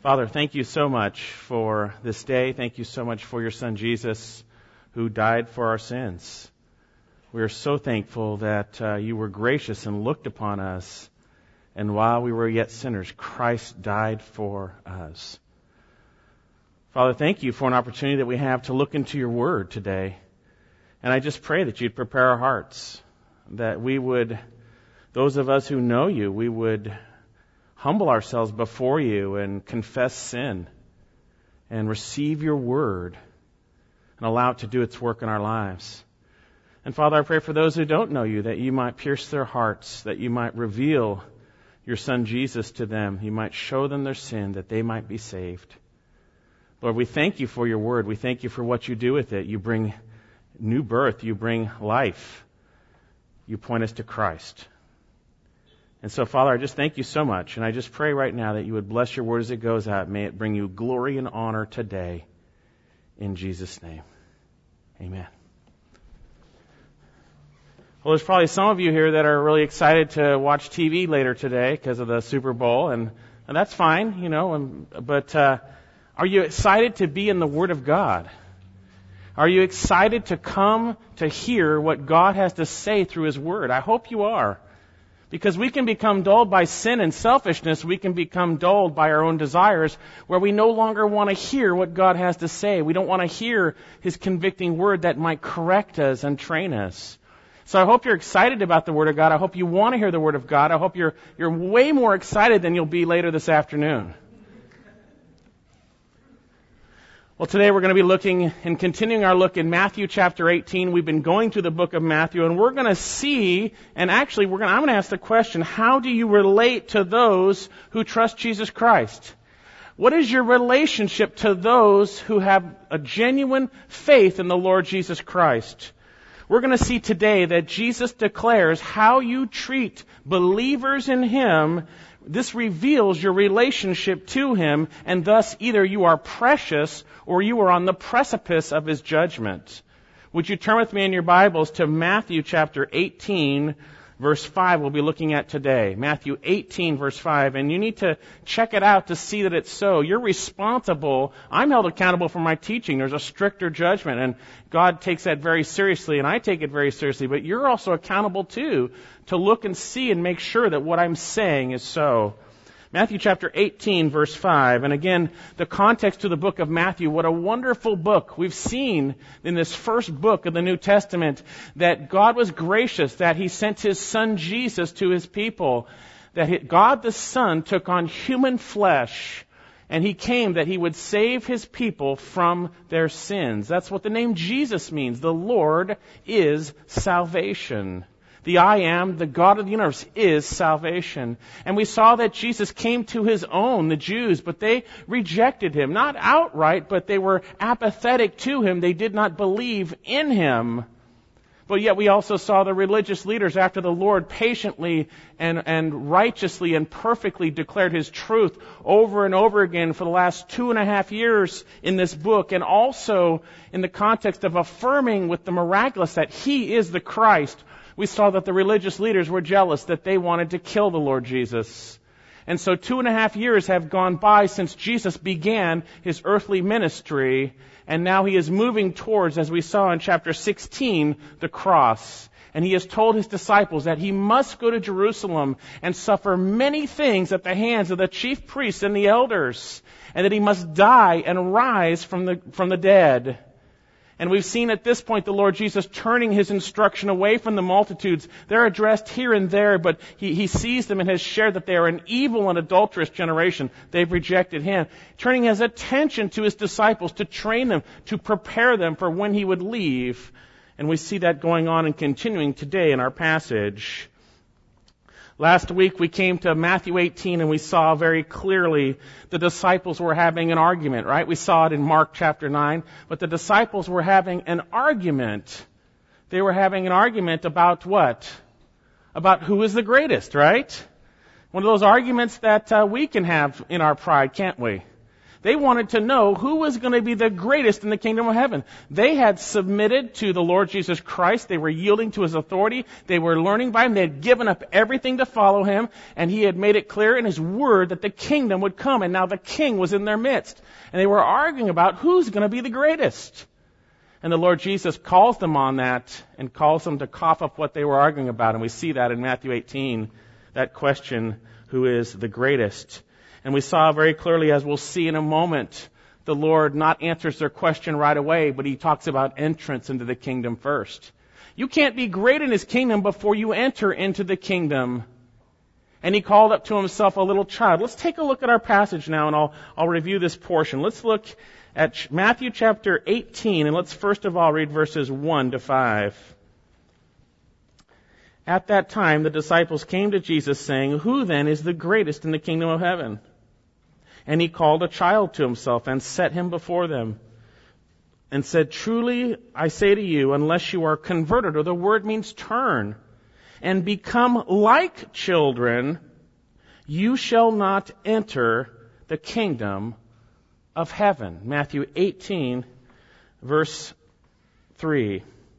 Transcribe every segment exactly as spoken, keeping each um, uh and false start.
Father, thank you so much for this day. Thank you so much for your Son Jesus, who died for our sins. We are so thankful that uh, you were gracious and looked upon us, and while we were yet sinners, Christ died for us. Father, thank you for an opportunity that we have to look into your word today. And I just pray that you'd prepare our hearts, that we would, those of us who know you, we would humble ourselves before you and confess sin and receive your word and allow it to do its work in our lives. And Father, I pray for those who don't know you, that you might pierce their hearts, that you might reveal your Son Jesus to them. You might show them their sin, that they might be saved. Lord, we thank you for your word. We thank you for what you do with it. You bring new birth. You bring life. You point us to Christ. And so, Father, I just thank you so much. And I just pray right now that you would bless your word as it goes out. May it bring you glory and honor today. In Jesus' name. Amen. Well, there's probably some of you here that are really excited to watch T V later today because of the Super Bowl. And, and that's fine, you know. And, but uh, are you excited to be in the Word of God? Are you excited to come to hear what God has to say through His Word? I hope you are. Because we can become dulled by sin and selfishness. We can become dulled by our own desires, where we no longer want to hear what God has to say. We don't want to hear His convicting word that might correct us and train us. So I hope you're excited about the Word of God. I hope you want to hear the Word of God. I hope you're you're way more excited than you'll be later this afternoon. Well, today we're going to be looking and continuing our look in Matthew chapter eighteen. We've been going through the book of Matthew, and we're going to see, and actually we're going to, I'm going to ask the question, how do you relate to those who trust Jesus Christ? What is your relationship to those who have a genuine faith in the Lord Jesus Christ? We're going to see today that Jesus declares how you treat believers in Him. This reveals your relationship to Him, and thus either you are precious or you are on the precipice of His judgment. Would you turn with me in your Bibles to Matthew chapter eighteen, verse five we'll be looking at today. Matthew eighteen, verse five. And you need to check it out to see that it's so. You're responsible. I'm held accountable for my teaching. There's a stricter judgment, and God takes that very seriously, and I take it very seriously. But you're also accountable, too, to look and see and make sure that what I'm saying is so. Matthew chapter eighteen, verse five. And again, the context to the book of Matthew, what a wonderful book. We've seen in this first book of the New Testament that God was gracious, that He sent His Son Jesus to His people, that God the Son took on human flesh, and He came that He would save His people from their sins. That's what the name Jesus means. The Lord is salvation. The I Am, the God of the universe, is salvation. And we saw that Jesus came to His own, the Jews, but they rejected Him. Not outright, but they were apathetic to Him. They did not believe in Him. But yet we also saw the religious leaders after the Lord patiently and, and righteously and perfectly declared His truth over and over again for the last two and a half years in this book, and also in the context of affirming with the miraculous that He is the Christ. We saw that the religious leaders were jealous, that they wanted to kill the Lord Jesus. And so two and a half years have gone by since Jesus began His earthly ministry, and now He is moving towards, as we saw in chapter sixteen, the cross. And He has told His disciples that He must go to Jerusalem and suffer many things at the hands of the chief priests and the elders, and that He must die and rise from the, from the dead. And we've seen at this point the Lord Jesus turning His instruction away from the multitudes. They're addressed here and there, but He, he sees them and has shared that they are an evil and adulterous generation. They've rejected Him. Turning His attention to His disciples to train them, to prepare them for when He would leave. And we see that going on and continuing today in our passage. Last week we came to Matthew eighteen and we saw very clearly the disciples were having an argument, right? We saw it in Mark chapter nine, but the disciples were having an argument. They were having an argument about what? About who is the greatest, right? One of those arguments that uh, we can have in our pride, can't we? They wanted to know who was going to be the greatest in the kingdom of heaven. They had submitted to the Lord Jesus Christ. They were yielding to His authority. They were learning by Him. They had given up everything to follow Him. And He had made it clear in His Word that the kingdom would come. And now the King was in their midst. And they were arguing about who's going to be the greatest. And the Lord Jesus calls them on that and calls them to cough up what they were arguing about. And we see that in Matthew eighteen, that question, who is the greatest? And we saw very clearly, as we'll see in a moment, the Lord not answers their question right away, but He talks about entrance into the kingdom first. You can't be great in His kingdom before you enter into the kingdom. And He called up to Himself a little child. Let's take a look at our passage now, and I'll, I'll review this portion. Let's look at Matthew chapter eighteen, and let's first of all read verses one to five. At that time, the disciples came to Jesus saying, "Who then is the greatest in the kingdom of heaven?" And He called a child to Himself and set him before them and said, "Truly I say to you, unless you are converted," or the word means turn, "and become like children, you shall not enter the kingdom of heaven." Matthew eighteen, verse three.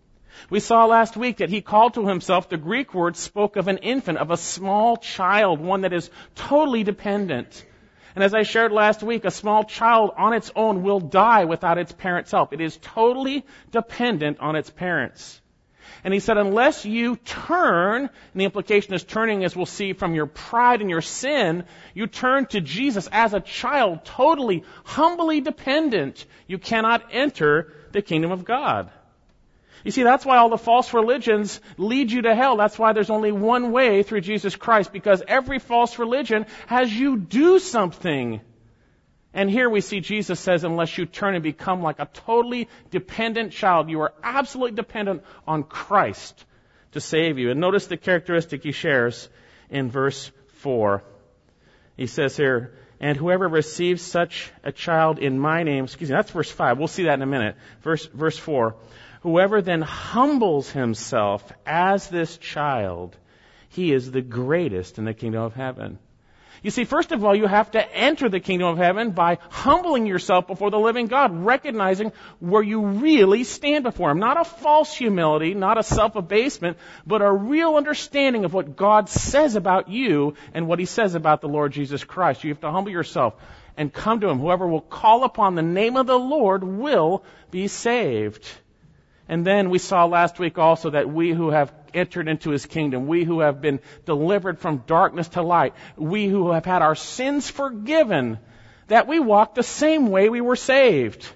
We saw last week that He called to Himself. The Greek word spoke of an infant, of a small child, one that is totally dependent. And as I shared last week, a small child on its own will die without its parents' help. It is totally dependent on its parents. And He said, unless you turn, and the implication is turning, as we'll see, from your pride and your sin, you turn to Jesus as a child, totally, humbly dependent, you cannot enter the kingdom of God. You see, that's why all the false religions lead you to hell. That's why there's only one way through Jesus Christ, because every false religion has you do something. And here we see Jesus says, unless you turn and become like a totally dependent child, you are absolutely dependent on Christ to save you. And notice the characteristic He shares in verse four. He says here, "And whoever receives such a child in my name," excuse me, that's verse five. We'll see that in a minute. Verse, verse four. "Whoever then humbles himself as this child, he is the greatest in the kingdom of heaven." You see, first of all, you have to enter the kingdom of heaven by humbling yourself before the living God, recognizing where you really stand before Him. Not a false humility, not a self-abasement, but a real understanding of what God says about you and what He says about the Lord Jesus Christ. You have to humble yourself and come to Him. Whoever will call upon the name of the Lord will be saved. And then we saw last week also that we who have entered into His kingdom, we who have been delivered from darkness to light, we who have had our sins forgiven, that we walk the same way we were saved.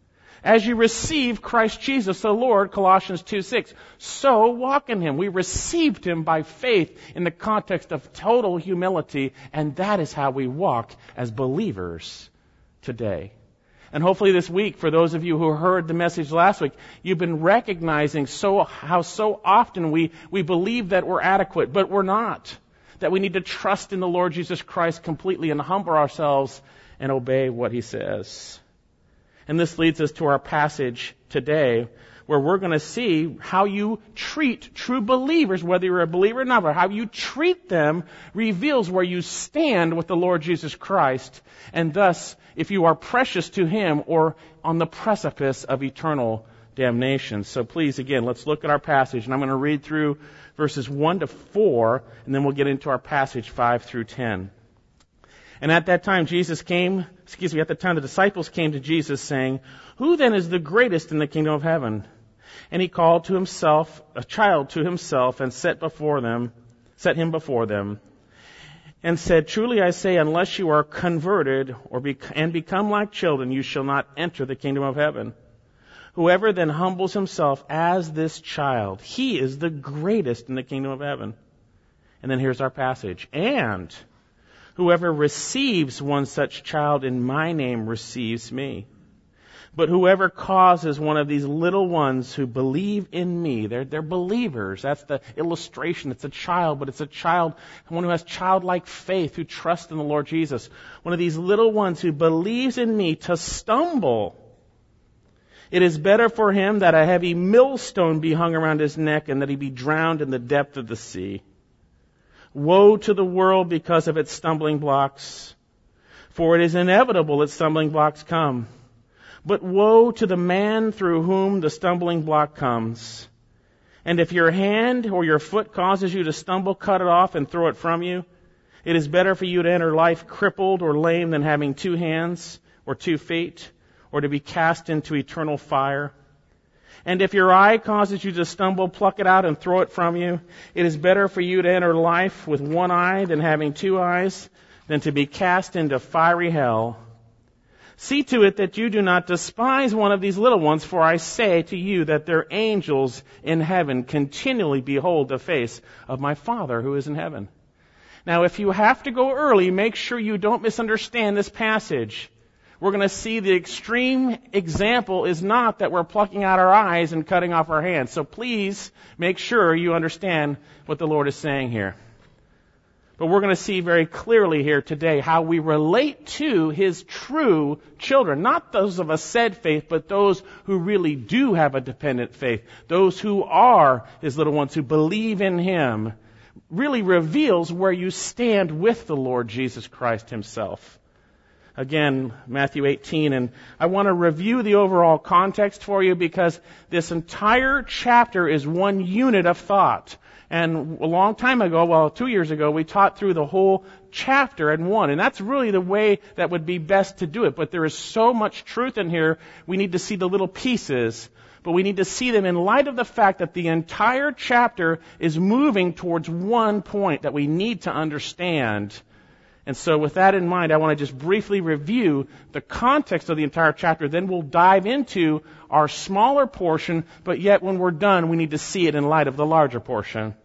As you receive Christ Jesus the Lord, Colossians two six, so walk in Him. We received Him by faith in the context of total humility, and that is how we walk as believers today. And hopefully this week, for those of you who heard the message last week, you've been recognizing so how so often we, we believe that we're adequate, but we're not. That we need to trust in the Lord Jesus Christ completely and humble ourselves and obey what He says. And this leads us to our passage today, where we're going to see how you treat true believers, whether you're a believer or not, or how you treat them reveals where you stand with the Lord Jesus Christ, and thus if you are precious to Him or on the precipice of eternal damnation. So please, again, let's look at our passage, and I'm going to read through verses one to four, and then we'll get into our passage five through ten. And at that time Jesus came, excuse me, at the time the disciples came to Jesus saying, "Who then is the greatest in the kingdom of heaven?" And He called to Himself a child to Himself and set before them, set him before them, and said, "Truly I say, unless you are converted or be, and become like children, you shall not enter the kingdom of heaven. Whoever then humbles himself as this child, he is the greatest in the kingdom of heaven." And then here's our passage. "And whoever receives one such child in my name receives me. But whoever causes one of these little ones who believe in me," they're, they're believers. That's the illustration. It's a child, but it's a child, one who has childlike faith, who trusts in the Lord Jesus. "One of these little ones who believes in me to stumble. It is better for him that a heavy millstone be hung around his neck and that he be drowned in the depth of the sea. Woe to the world because of its stumbling blocks. For it is inevitable that stumbling blocks come. But woe to the man through whom the stumbling block comes. And if your hand or your foot causes you to stumble, cut it off and throw it from you. It is better for you to enter life crippled or lame than having two hands or two feet, or to be cast into eternal fire. And if your eye causes you to stumble, pluck it out and throw it from you. It is better for you to enter life with one eye than having two eyes, than to be cast into fiery hell. See to it that you do not despise one of these little ones, for I say to you that their angels in heaven continually behold the face of my Father who is in heaven. Now, if you have to go early, make sure you don't misunderstand this passage. We're going to see the extreme example is not that we're plucking out our eyes and cutting off our hands. So please make sure you understand what the Lord is saying here. But we're going to see very clearly here today how we relate to His true children. Not those of a said faith, but those who really do have a dependent faith. Those who are His little ones, who believe in Him. Really reveals where you stand with the Lord Jesus Christ Himself. Again, Matthew eighteen, and I want to review the overall context for you because this entire chapter is one unit of thought. And a long time ago, well, two years ago, we taught through the whole chapter in one. And that's really the way that would be best to do it. But there is so much truth in here, we need to see the little pieces. But we need to see them in light of the fact that the entire chapter is moving towards one point that we need to understand. And so with that in mind, I want to just briefly review the context of the entire chapter. Then we'll dive into our smaller portion, but yet when we're done, we need to see it in light of the larger portion.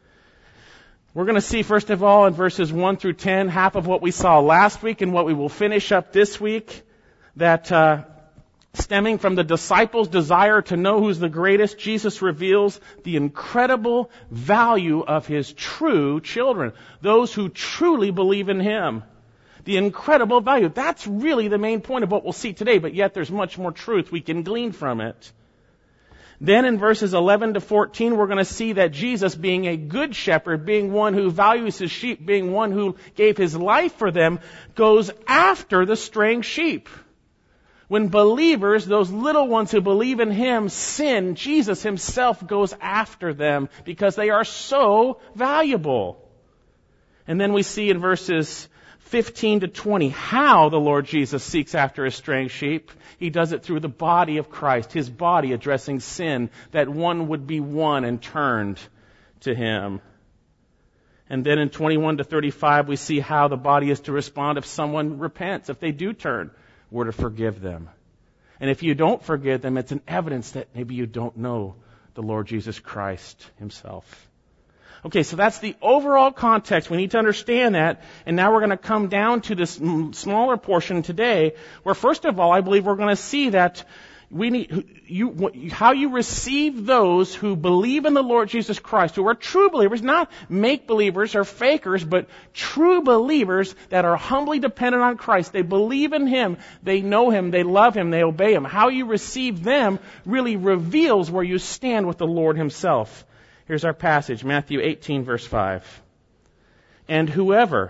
We're going to see, first of all, in verses one through ten, half of what we saw last week and what we will finish up this week, that uh, stemming from the disciples' desire to know who's the greatest, Jesus reveals the incredible value of His true children, those who truly believe in Him. The incredible value. That's really the main point of what we'll see today, but yet there's much more truth we can glean from it. Then in verses eleven to fourteen, we're going to see that Jesus, being a good shepherd, being one who values His sheep, being one who gave His life for them, goes after the straying sheep. When believers, those little ones who believe in Him, sin, Jesus Himself goes after them because they are so valuable. And then we see in verses fifteen to twenty how the Lord Jesus seeks after His straying sheep. He does it through the body of Christ, His body addressing sin, that one would be won and turned to Him. And then in twenty-one to thirty-five, we see how the body is to respond if someone repents, if they do turn. We're to forgive them. And if you don't forgive them, it's an evidence that maybe you don't know the Lord Jesus Christ Himself. Okay, so that's the overall context. We need to understand that. And now we're going to come down to this smaller portion today, where first of all, I believe we're going to see that we need you how you receive those who believe in the Lord Jesus Christ, who are true believers, not make believers or fakers, but true believers that are humbly dependent on Christ. They believe in Him, they know Him, they love Him, they obey Him. How you receive them really reveals where you stand with the Lord Himself. Here's our passage, Matthew eighteen, verse five. And whoever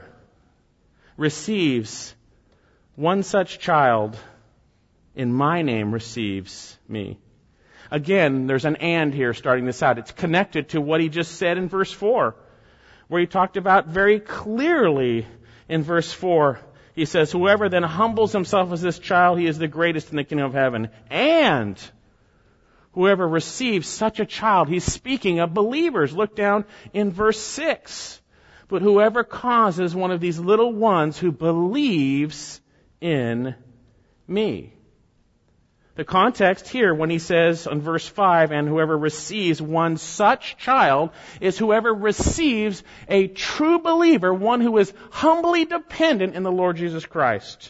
receives one such child in my name receives me. Again, there's an and here starting this out. It's connected to what he just said in verse four, where he talked about very clearly in verse four. He says, whoever then humbles himself as this child, he is the greatest in the kingdom of heaven. And whoever receives such a child, he's speaking of believers. Look down in verse six. But whoever causes one of these little ones who believes in me. The context here when he says in verse five, and whoever receives one such child, is whoever receives a true believer, one who is humbly dependent in the Lord Jesus Christ.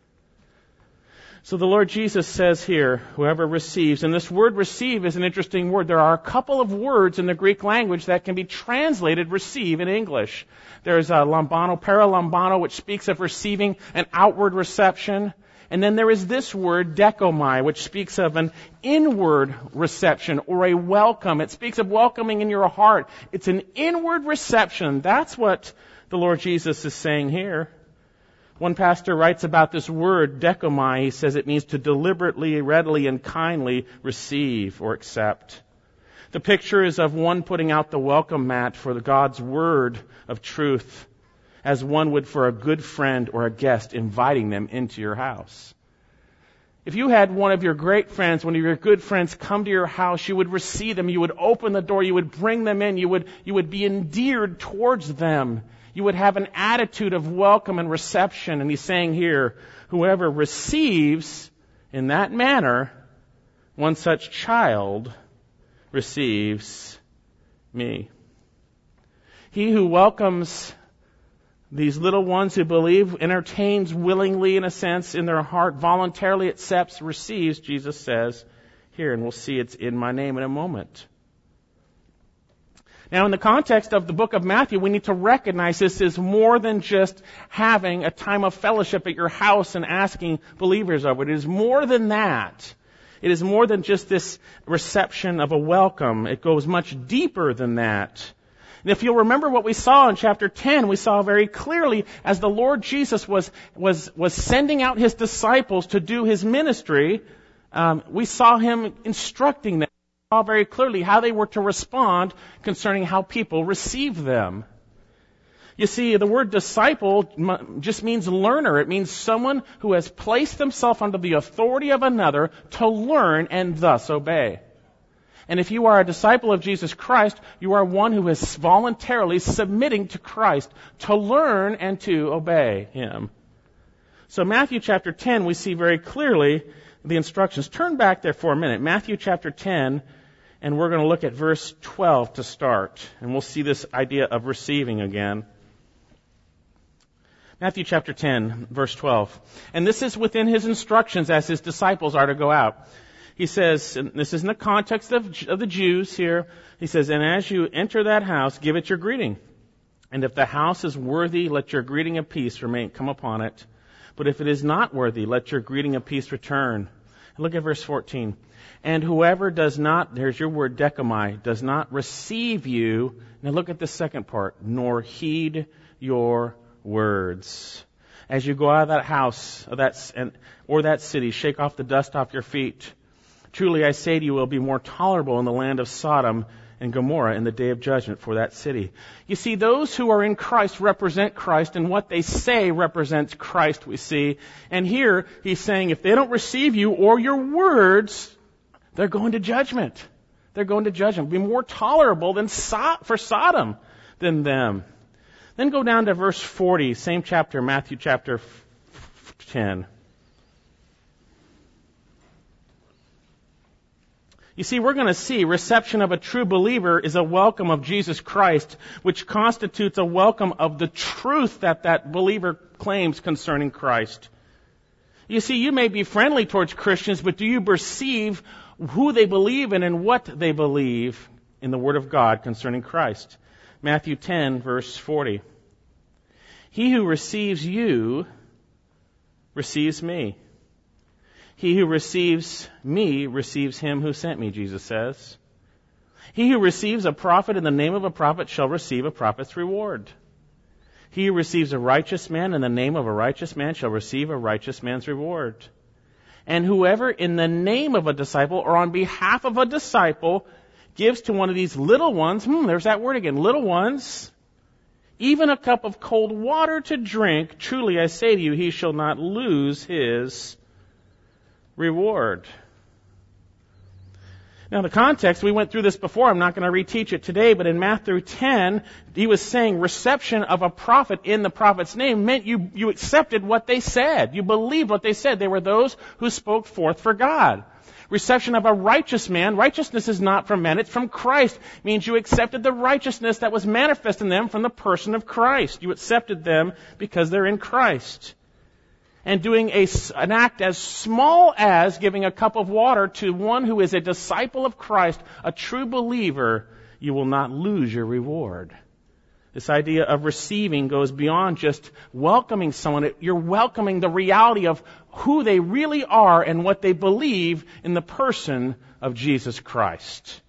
So the Lord Jesus says here, whoever receives, and this word receive is an interesting word. There are a couple of words in the Greek language that can be translated receive in English. There's a lambano, paralambano, which speaks of receiving an outward reception. And then there is this word, dekomai, which speaks of an inward reception or a welcome. It speaks of welcoming in your heart. It's an inward reception. That's what the Lord Jesus is saying here. One pastor writes about this word, dekomai. He says it means to deliberately, readily, and kindly receive or accept. The picture is of one putting out the welcome mat for God's word of truth, as one would for a good friend or a guest inviting them into your house. If you had one of your great friends, one of your good friends come to your house, you would receive them, you would open the door, you would bring them in, you would, you would be endeared towards them. You would have an attitude of welcome and reception. And he's saying here, whoever receives in that manner, one such child receives me. He who welcomes these little ones who believe, entertains willingly in a sense in their heart, voluntarily accepts, receives, Jesus says here, and we'll see it's in my name in a moment. Now, in the context of the book of Matthew, we need to recognize this is more than just having a time of fellowship at your house and asking believers of it. It is more than that. It is more than just this reception of a welcome. It goes much deeper than that. And if you'll remember what we saw in chapter ten, we saw very clearly as the Lord Jesus was was was sending out His disciples to do His ministry, um, we saw Him instructing them. Saw very clearly how they were to respond concerning how people receive them. You see, the word disciple just means learner. It means someone who has placed themselves under the authority of another to learn and thus obey. And if you are a disciple of Jesus Christ, you are one who is voluntarily submitting to Christ to learn and to obey Him. So Matthew chapter ten, we see very clearly the instructions. Turn back there for a minute. Matthew chapter ten. And we're going to look at verse twelve to start. And we'll see this idea of receiving again. Matthew chapter ten, verse twelve. And this is within His instructions as His disciples are to go out. He says, and this is in the context of, of the Jews here. He says, and as you enter that house, give it your greeting. And if the house is worthy, let your greeting of peace remain, come upon it. But if it is not worthy, let your greeting of peace return. And look at verse fourteen. And whoever does not, there's your word, dekomai, does not receive you. Now look at the second part. Nor heed your words. As you go out of that house or that, or that city, shake off the dust off your feet. Truly I say to you, it will be more tolerable in the land of Sodom and Gomorrah in the day of judgment for that city. You see, those who are in Christ represent Christ, and what they say represents Christ, we see. And here he's saying, if they don't receive you or your words, they're going to judgment. They're going to judgment. Be more tolerable than so- for Sodom than them. Then go down to verse forty, same chapter, Matthew chapter ten. You see, we're going to see reception of a true believer is a welcome of Jesus Christ, which constitutes a welcome of the truth that that believer claims concerning Christ. You see, you may be friendly towards Christians, but do you perceive who they believe in and what they believe in the Word of God concerning Christ? Matthew ten, verse forty. He who receives you receives me. He who receives me receives him who sent me, Jesus says. He who receives a prophet in the name of a prophet shall receive a prophet's reward. He who receives a righteous man in the name of a righteous man shall receive a righteous man's reward. And whoever in the name of a disciple or on behalf of a disciple gives to one of these little ones, hmm, there's that word again, little ones, even a cup of cold water to drink, truly I say to you, he shall not lose his reward. Now the context, we went through this before, I'm not going to reteach it today, but in Matthew ten, he was saying reception of a prophet in the prophet's name meant you, you accepted what they said. You believed what they said. They were those who spoke forth for God. Reception of a righteous man, righteousness is not from men, it's from Christ. It means you accepted the righteousness that was manifest in them from the person of Christ. You accepted them because they're in Christ. And doing a, an act as small as giving a cup of water to one who is a disciple of Christ, a true believer, you will not lose your reward. This idea of receiving goes beyond just welcoming someone. You're welcoming the reality of who they really are and what they believe in the person of Jesus Christ.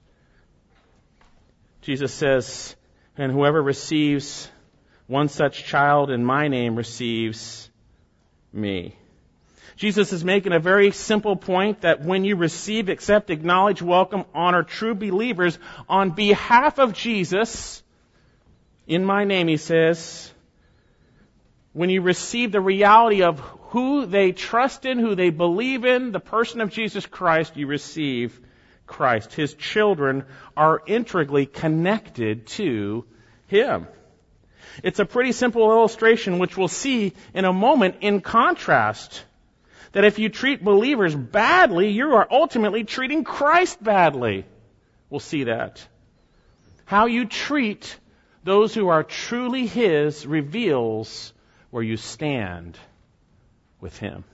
Jesus says, and whoever receives one such child in my name receives me. Jesus is making a very simple point that when you receive, accept, acknowledge, welcome, honor true believers on behalf of Jesus, in my name, he says, when you receive the reality of who they trust in, who they believe in, the person of Jesus Christ, you receive Christ. His children are integrally connected to Him. It's a pretty simple illustration, which we'll see in a moment in contrast. That if you treat believers badly, you are ultimately treating Christ badly. We'll see that. How you treat those who are truly His reveals where you stand with Him.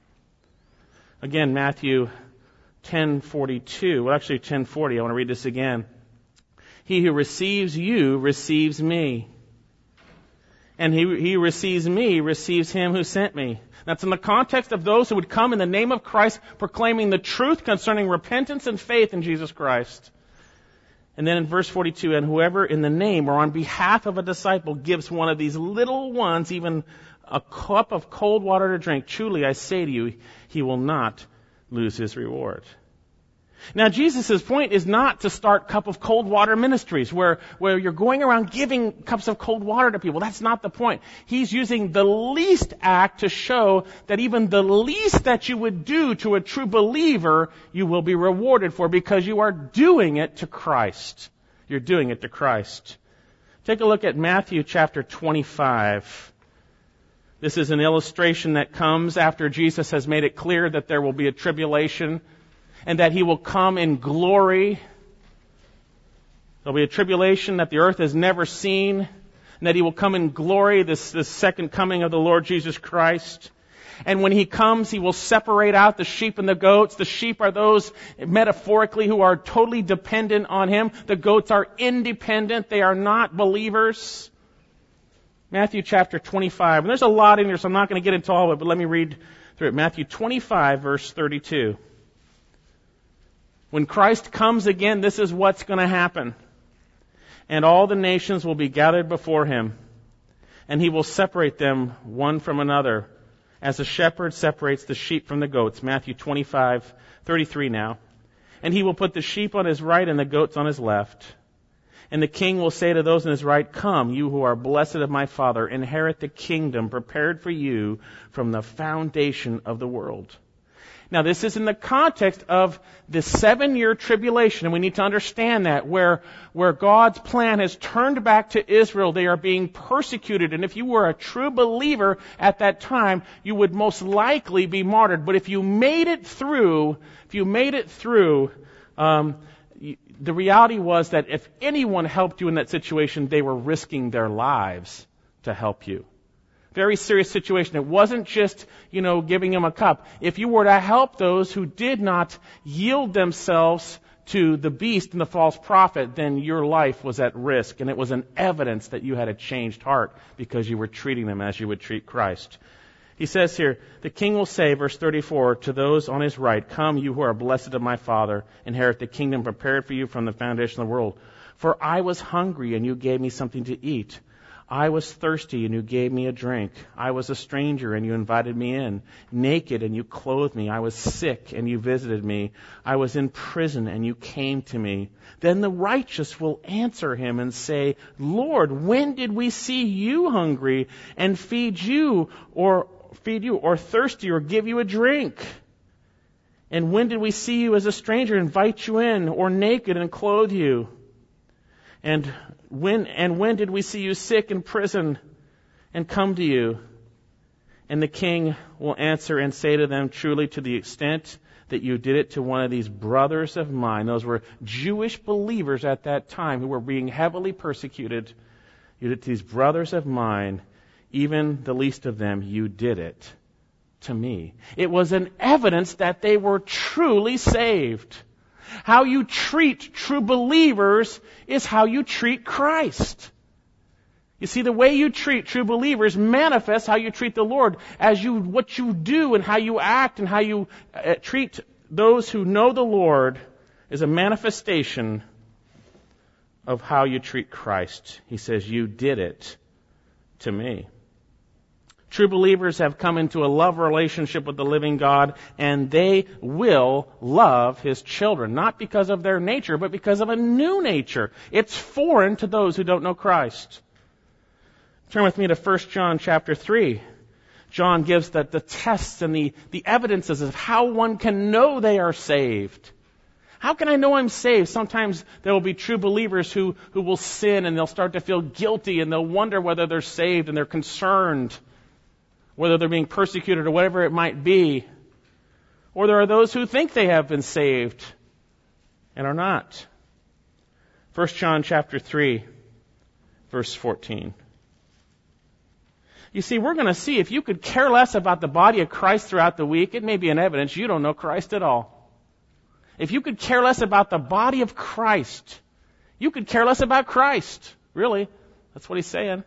Again, Matthew ten forty-two, well actually ten forty, I want to read this again. He who receives you receives me. And he, he who receives me receives Him who sent me. That's in the context of those who would come in the name of Christ, proclaiming the truth concerning repentance and faith in Jesus Christ. And then in verse forty-two, and whoever in the name or on behalf of a disciple gives one of these little ones even a cup of cold water to drink, truly I say to you, he will not lose his reward. Now, Jesus' point is not to start cup of cold water ministries where, where you're going around giving cups of cold water to people. That's not the point. He's using the least act to show that even the least that you would do to a true believer, you will be rewarded for because you are doing it to Christ. You're doing it to Christ. Take a look at Matthew chapter twenty-five. This is an illustration that comes after Jesus has made it clear that there will be a tribulation and that He will come in glory. There'll be a tribulation that the earth has never seen, and that He will come in glory, this, this second coming of the Lord Jesus Christ. And when He comes, He will separate out the sheep and the goats. The sheep are those, metaphorically, who are totally dependent on Him. The goats are independent. They are not believers. Matthew chapter twenty-five. And there's a lot in here, so I'm not going to get into all of it, but let me read through it. Matthew twenty-five, verse thirty-two. When Christ comes again, this is what's going to happen. And all the nations will be gathered before Him, and He will separate them one from another, as a shepherd separates the sheep from the goats. Matthew twenty-five, thirty-three now. And He will put the sheep on His right and the goats on His left. And the king will say to those on his right, come, you who are blessed of my Father, inherit the kingdom prepared for you from the foundation of the world. Now, this is in the context of the seven-year tribulation, and we need to understand that, where, where God's plan has turned back to Israel. They are being persecuted, and if you were a true believer at that time, you would most likely be martyred. But if you made it through, if you made it through, um, the reality was that if anyone helped you in that situation, they were risking their lives to help you. Very serious situation. It wasn't just, you know, giving them a cup. If you were to help those who did not yield themselves to the beast and the false prophet, then your life was at risk. And it was an evidence that you had a changed heart because you were treating them as you would treat Christ. He says here, the king will say, verse thirty-four, to those on his right, come, you who are blessed of my Father, inherit the kingdom prepared for you from the foundation of the world. For I was hungry, and you gave me something to eat. I was thirsty, and you gave me a drink. I was a stranger, and you invited me in. Naked, and you clothed me. I was sick, and you visited me. I was in prison, and you came to me. Then the righteous will answer him and say, Lord, when did we see you hungry and feed you, or feed you, or thirsty, or give you a drink? And when did we see you as a stranger, invite you in, or naked and clothe you? And when and when did we see you sick in prison and come to you? And the king will answer and say to them, truly, to the extent that you did it to one of these brothers of mine, those were Jewish believers at that time who were being heavily persecuted, you did it to these brothers of mine, even the least of them, you did it to me. It was an evidence that they were truly saved. How you treat true believers is how you treat Christ. You see, the way you treat true believers manifests how you treat the Lord. As you, what you do and how you act and how you uh, treat those who know the Lord is a manifestation of how you treat Christ. He says, you did it to me. True believers have come into a love relationship with the living God, and they will love His children, not because of their nature, but because of a new nature. It's foreign to those who don't know Christ. Turn with me to First John chapter three. John gives the, the tests and the, the evidences of how one can know they are saved. How can I know I'm saved? Sometimes there will be true believers who, who will sin, and they'll start to feel guilty, and they'll wonder whether they're saved, and they're concerned, whether they're being persecuted or whatever it might be. Or there are those who think they have been saved and are not. First John chapter three, verse fourteen. You see, we're going to see if you could care less about the body of Christ throughout the week, it may be an evidence you don't know Christ at all. If you could care less about the body of Christ, you could care less about Christ. Really, that's what he's saying.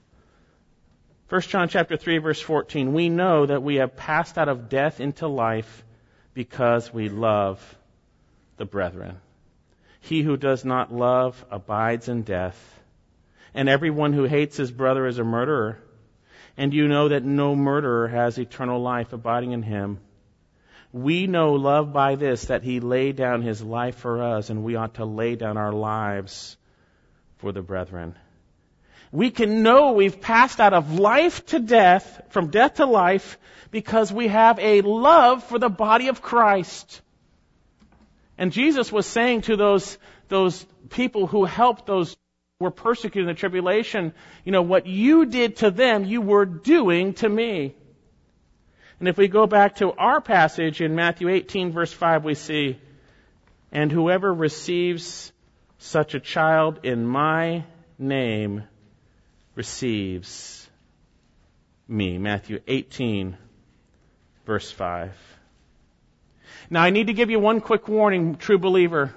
First John chapter three, verse fourteen. We know that we have passed out of death into life because we love the brethren. He who does not love abides in death. And everyone who hates his brother is a murderer. And you know that no murderer has eternal life abiding in him. We know love by this, that He laid down His life for us, and we ought to lay down our lives for the brethren. We can know we've passed out of life to death, from death to life, because we have a love for the body of Christ. And Jesus was saying to those, those people who helped those who were persecuted in the tribulation, you know, what you did to them, you were doing to me. And if we go back to our passage in Matthew eighteen, verse five, we see, and whoever receives such a child in my name receives me. Matthew eighteen, verse five. Now I need to give you one quick warning, true believer,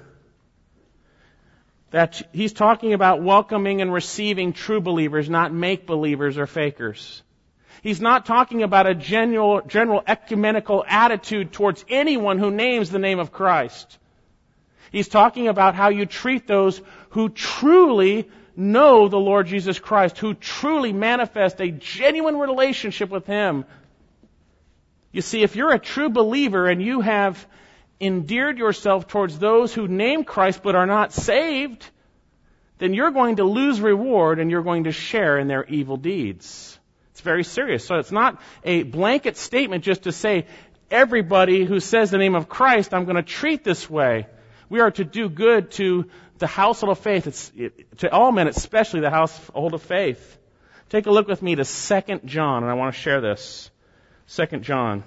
that he's talking about welcoming and receiving true believers, not make-believers or fakers. He's not talking about a general, general ecumenical attitude towards anyone who names the name of Christ. He's talking about how you treat those who truly know the Lord Jesus Christ, who truly manifest a genuine relationship with Him. You see, if you're a true believer and you have endeared yourself towards those who name Christ but are not saved, then you're going to lose reward and you're going to share in their evil deeds. It's very serious. So it's not a blanket statement just to say, everybody who says the name of Christ, I'm going to treat this way. We are to do good to the household of faith. It's it, to all men, especially the household of faith. Take a look with me to Second John, and I want to share this. Second John.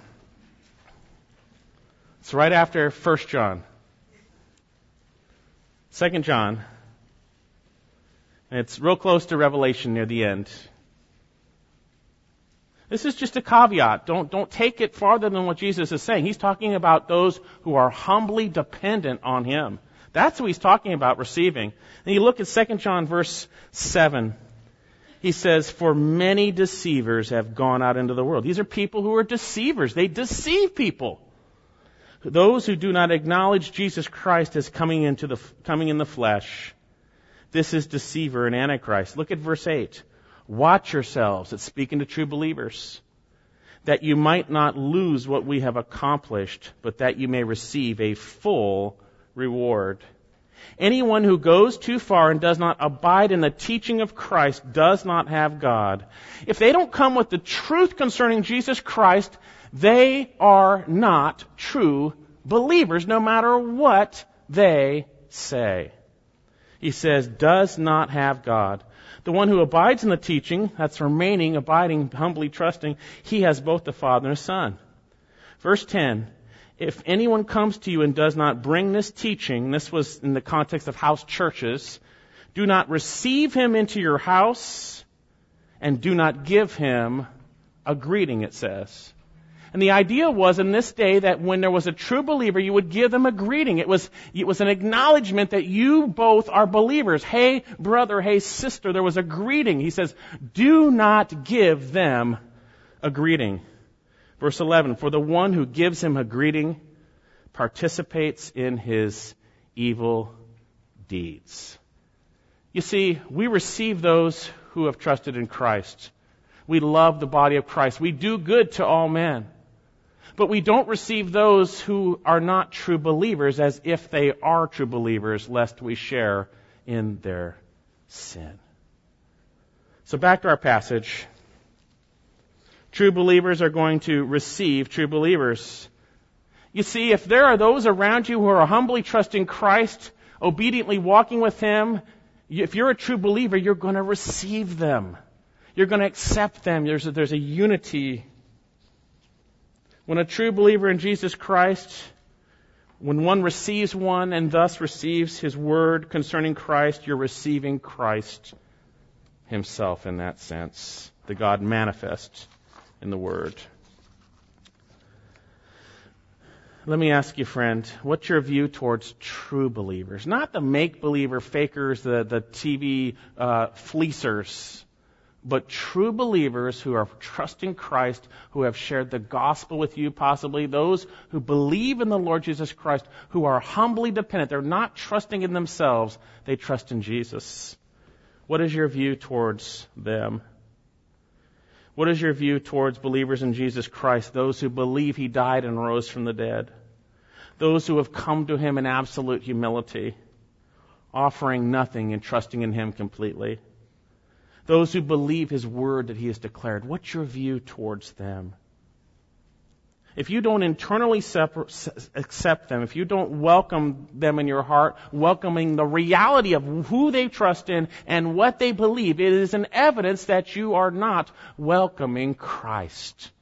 It's right after First John. Second John. And it's real close to Revelation near the end. This is just a caveat. Don't, don't take it farther than what Jesus is saying. He's talking about those who are humbly dependent on Him. That's who He's talking about receiving. And you look at Second John verse seven. He says, for many deceivers have gone out into the world. These are people who are deceivers. They deceive people. Those who do not acknowledge Jesus Christ as coming into the coming in the flesh. This is deceiver and antichrist. Look at verse eight. Watch yourselves, it's speaking to true believers, that you might not lose what we have accomplished, but that you may receive a full reward. Anyone who goes too far and does not abide in the teaching of Christ does not have God. If they don't come with the truth concerning Jesus Christ, they are not true believers, no matter what they say. He says, does not have God. The one who abides in the teaching, that's remaining, abiding, humbly trusting, he has both the Father and the Son. Verse ten, if anyone comes to you and does not bring this teaching, this was in the context of house churches, do not receive him into your house and do not give him a greeting, it says. And the idea was in this day that when there was a true believer, you would give them a greeting. It was, it was an acknowledgement that you both are believers. Hey, brother, hey, sister, there was a greeting. He says, do not give them a greeting. Verse eleven, for the one who gives him a greeting participates in his evil deeds. You see, we receive those who have trusted in Christ. We love the body of Christ. We do good to all men. But we don't receive those who are not true believers as if they are true believers, lest we share in their sin. So back to our passage. True believers are going to receive true believers. You see, if there are those around you who are humbly trusting Christ, obediently walking with Him, if you're a true believer, you're going to receive them. You're going to accept them. There's a, there's a unity. When a true believer in Jesus Christ, when one receives one and thus receives His word concerning Christ, you're receiving Christ Himself in that sense, the God manifest in the Word. Let me ask you, friend, what's your view towards true believers? Not the make-believer fakers, the, the T V uh, fleecers, but true believers who are trusting Christ, who have shared the gospel with you possibly, those who believe in the Lord Jesus Christ, who are humbly dependent. They're not trusting in themselves, they trust in Jesus. What is your view towards them? What is your view towards believers in Jesus Christ, those who believe He died and rose from the dead? Those who have come to Him in absolute humility, offering nothing and trusting in Him completely. Those who believe His word that He has declared. What's your view towards them? If you don't internally separ- accept them, if you don't welcome them in your heart, welcoming the reality of who they trust in and what they believe, it is an evidence that you are not welcoming Christ.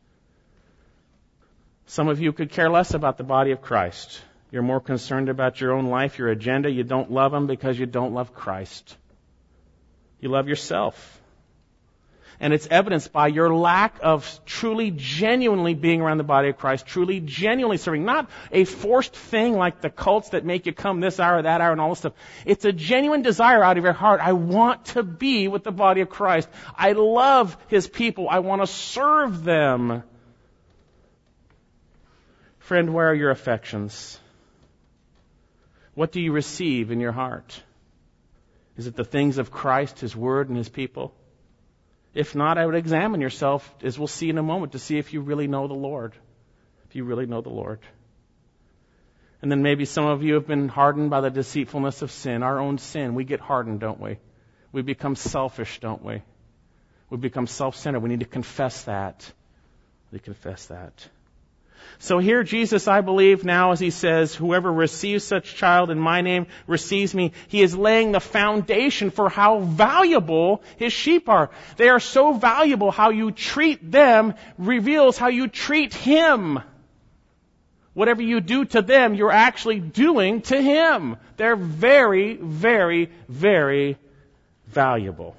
Some of you could care less about the body of Christ. You're more concerned about your own life, your agenda. You don't love Him because you don't love Christ. You love yourself. And it's evidenced by your lack of truly, genuinely being around the body of Christ, truly, genuinely serving. Not a forced thing like the cults that make you come this hour, that hour, and all this stuff. It's a genuine desire out of your heart. I want to be with the body of Christ. I love His people. I want to serve them. Friend, where are your affections? What do you receive in your heart? Is it the things of Christ, His word, and His people? If not, I would examine yourself, as we'll see in a moment, to see if you really know the Lord. If you really know the Lord. And then maybe some of you have been hardened by the deceitfulness of sin, our own sin. We get hardened, don't we? We become selfish, don't we? We become self-centered. We need to confess that. We confess that. So here Jesus, I believe now, as He says, whoever receives such child in my name receives me. He is laying the foundation for how valuable His sheep are. They are so valuable. How you treat them reveals how you treat Him. Whatever you do to them, you're actually doing to Him. They're very, very, very valuable.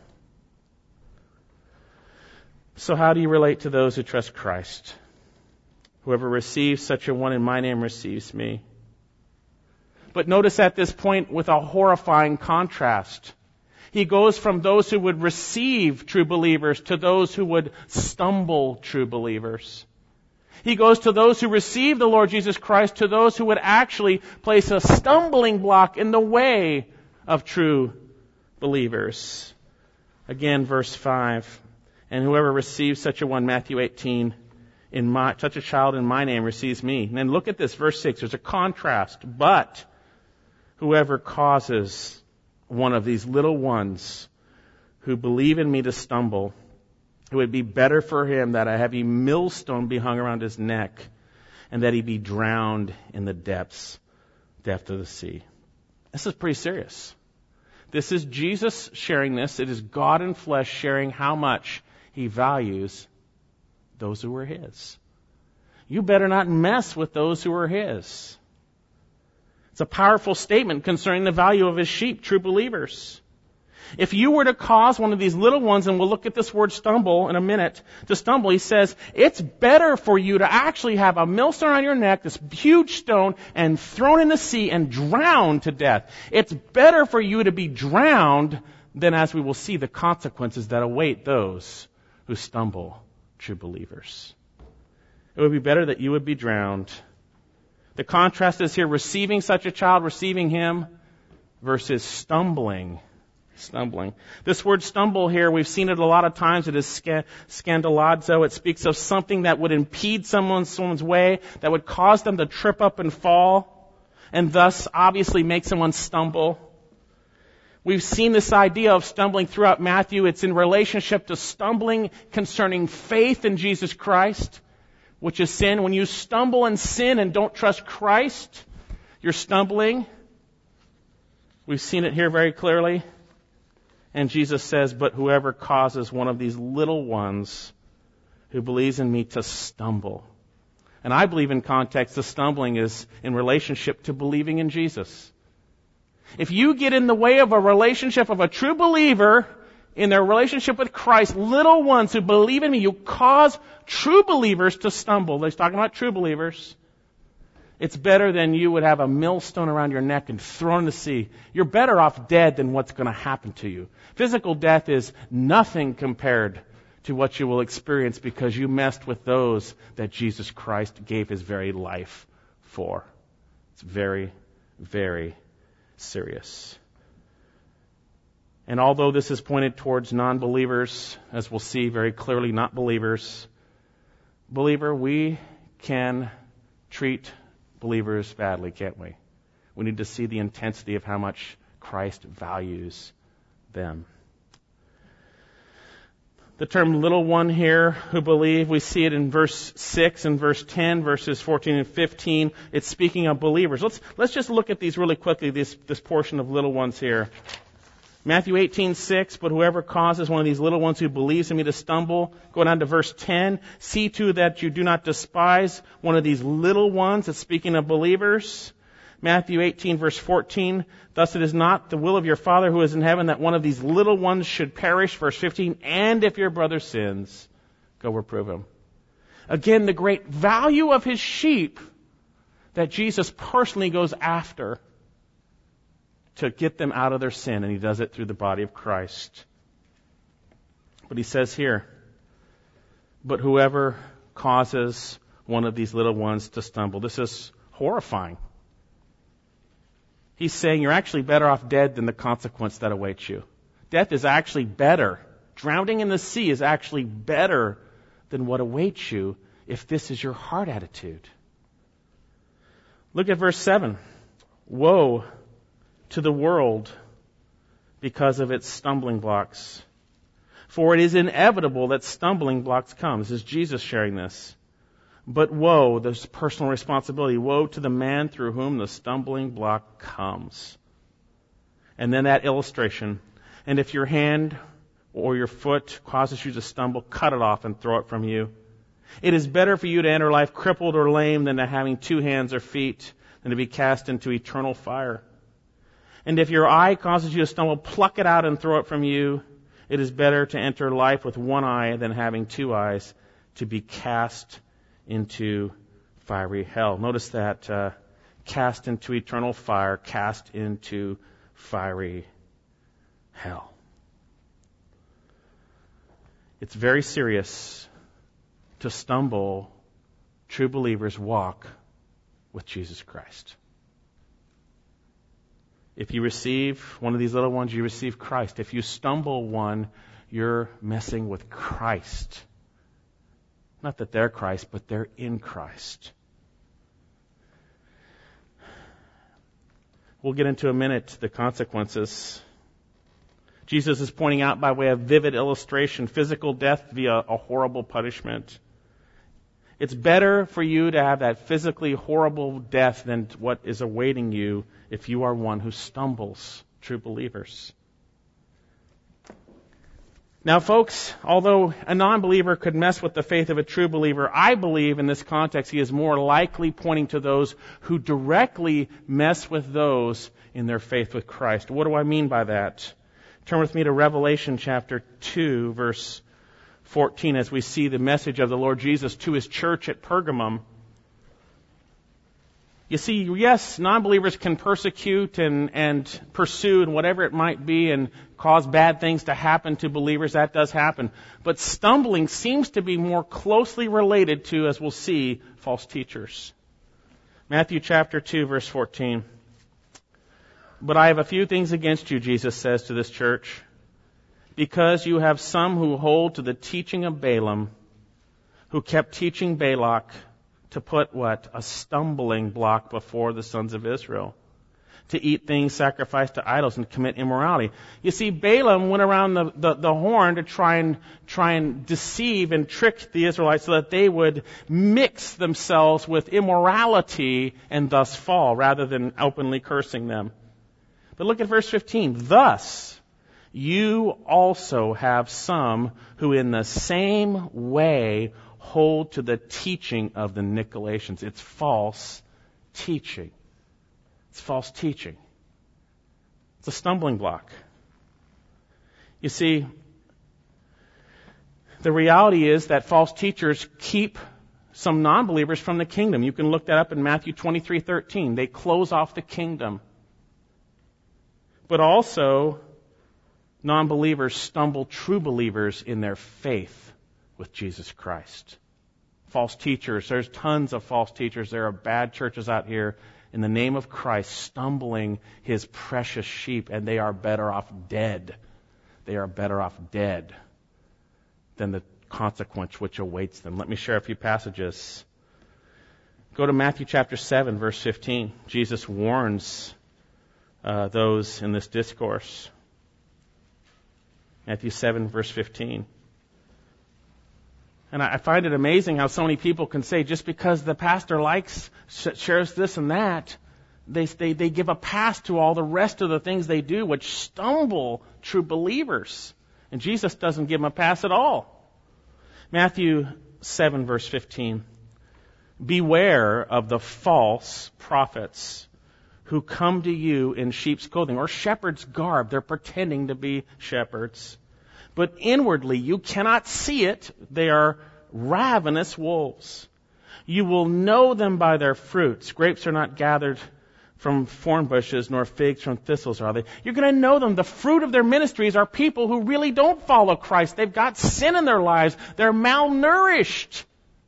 So how do you relate to those who trust Christ? Whoever receives such a one in my name receives me. But notice at this point with a horrifying contrast. He goes from those who would receive true believers to those who would stumble true believers. He goes to those who receive the Lord Jesus Christ to those who would actually place a stumbling block in the way of true believers. Again, verse five. And whoever receives such a one, Matthew eighteen, in my, such a child in my name receives me. And then look at this, verse six. There's a contrast. But whoever causes one of these little ones who believe in me to stumble, it would be better for him that a heavy millstone be hung around his neck and that he be drowned in the depths, depth of the sea. This is pretty serious. This is Jesus sharing this. It is God in flesh sharing how much He values those who are His. You better not mess with those who are His. It's a powerful statement concerning the value of His sheep, true believers. If you were to cause one of these little ones, and we'll look at this word stumble in a minute, to stumble, He says, it's better for you to actually have a millstone on your neck, this huge stone, and thrown in the sea and drowned to death. It's better for you to be drowned than, as we will see, the consequences that await those who stumble, true believers. It would be better that you would be drowned. The contrast is here, receiving such a child, receiving him, versus stumbling Stumbling. This word stumble here, we've seen it a lot of times. It is sca- scandalazo. It speaks of something that would impede someone's, someone's way, that would cause them to trip up and fall, and thus obviously make someone stumble. We've seen this idea of stumbling throughout Matthew. It's in relationship to stumbling concerning faith in Jesus Christ, which is sin. When you stumble in sin and don't trust Christ, you're stumbling. We've seen it here very clearly. And Jesus says, but whoever causes one of these little ones who believes in me to stumble. And I believe in context, the stumbling is in relationship to believing in Jesus. If you get in the way of a relationship of a true believer in their relationship with Christ, little ones who believe in me, you cause true believers to stumble. He's talking about true believers. It's better than you would have a millstone around your neck and thrown in the sea. You're better off dead than what's going to happen to you. Physical death is nothing compared to what you will experience because you messed with those that Jesus Christ gave His very life for. It's very, very serious. And although this is pointed towards non-believers, as we'll see very clearly, not believers, believer, we can treat believers badly, can't we? We need to see the intensity of how much Christ values them. The term little one here, who believe, we see it in verse six and verse ten, verses fourteen and fifteen. It's speaking of believers. Let's, let's just look at these really quickly, this, this portion of little ones here. Matthew eighteen six, but whoever causes one of these little ones who believes in me to stumble. Go down to verse ten. See to that you do not despise one of these little ones. It's speaking of believers. Matthew eighteen verse fourteen. Thus it is not the will of your Father who is in heaven that one of these little ones should perish. Verse fifteen. And if your brother sins, go reprove him. Again, the great value of his sheep that Jesus personally goes after to get them out of their sin, and He does it through the body of Christ. But He says here, but whoever causes one of these little ones to stumble. This is horrifying. He's saying you're actually better off dead than the consequence that awaits you. Death is actually better. Drowning in the sea is actually better than what awaits you if this is your heart attitude. Look at verse seven. Woe to the world because of its stumbling blocks. For it is inevitable that stumbling blocks come. This is Jesus sharing this. But woe, there's personal responsibility. Woe to the man through whom the stumbling block comes. And then that illustration. And if your hand or your foot causes you to stumble, cut it off and throw it from you. It is better for you to enter life crippled or lame than to having two hands or feet, than to be cast into eternal fire. And if your eye causes you to stumble, pluck it out and throw it from you. It is better to enter life with one eye than having two eyes, to be cast into fiery hell. Notice that, uh, cast into eternal fire, cast into fiery hell. It's very serious to stumble. True believers walk with Jesus Christ. If you receive one of these little ones, you receive Christ. If you stumble one, you're messing with Christ. Not that they're Christ, but they're in Christ. We'll get into a minute the consequences. Jesus is pointing out by way of vivid illustration, physical death via a horrible punishment. It's better for you to have that physically horrible death than what is awaiting you if you are one who stumbles, true believers. Now, folks, although a non-believer could mess with the faith of a true believer, I believe in this context he is more likely pointing to those who directly mess with those in their faith with Christ. What do I mean by that? Turn with me to Revelation chapter two, verse fourteen, as we see the message of the Lord Jesus to His church at Pergamum. You see, yes, non-believers can persecute and, and pursue and whatever it might be and cause bad things to happen to believers. That does happen. But stumbling seems to be more closely related to, as we'll see, false teachers. Matthew chapter two, verse fourteen. But I have a few things against you, Jesus says to this church, because you have some who hold to the teaching of Balaam, who kept teaching Balak to put what? A stumbling block before the sons of Israel, to eat things sacrificed to idols and commit immorality. You see, Balaam went around the, the, the horn to try and try and deceive and trick the Israelites so that they would mix themselves with immorality and thus fall, rather than openly cursing them. But look at verse fifteen. Thus, you also have some who in the same way hold to the teaching of the Nicolaitans. It's false teaching. It's false teaching. It's a stumbling block. You see, the reality is that false teachers keep some non-believers from the kingdom. You can look that up in Matthew twenty-three thirteen. They close off the kingdom. But also, non-believers stumble true believers in their faith with Jesus Christ. False teachers. There's tons of false teachers. There are bad churches out here in the name of Christ stumbling His precious sheep, and they are better off dead. They are better off dead than the consequence which awaits them. Let me share a few passages. Go to Matthew chapter seven, verse fifteen. Jesus warns uh, those in this discourse. Matthew seven, verse fifteen. And I find it amazing how so many people can say, just because the pastor likes, shares this and that, they, they, they give a pass to all the rest of the things they do, which stumble true believers. And Jesus doesn't give them a pass at all. Matthew seven, verse fifteen. Beware of the false prophets who come to you in sheep's clothing, or shepherd's garb. They're pretending to be shepherds. But inwardly, you cannot see it. They are ravenous wolves. You will know them by their fruits. Grapes are not gathered from thorn bushes, nor figs from thistles are they. You're going to know them. The fruit of their ministries are people who really don't follow Christ. They've got sin in their lives. They're malnourished.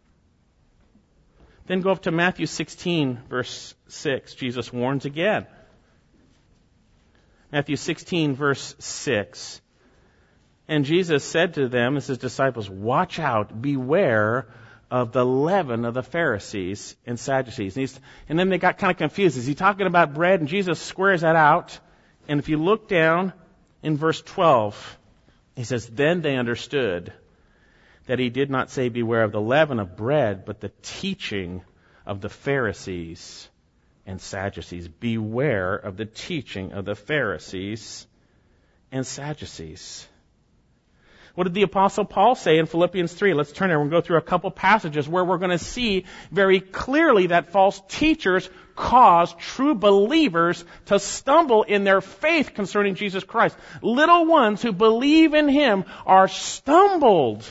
Then go up to Matthew sixteen, verse six. Jesus warns again. Matthew sixteen, verse six. And Jesus said to them, as His disciples, watch out, beware of the leaven of the Pharisees and Sadducees. And, he's, and then they got kind of confused. Is He talking about bread? And Jesus squares that out. And if you look down in verse twelve, He says, then they understood that He did not say beware of the leaven of bread, but the teaching of the Pharisees and Sadducees. Beware of the teaching of the Pharisees and Sadducees. What did the Apostle Paul say in Philippians three? Let's turn there. We'll go through a couple passages where we're going to see very clearly that false teachers cause true believers to stumble in their faith concerning Jesus Christ. Little ones who believe in Him are stumbled.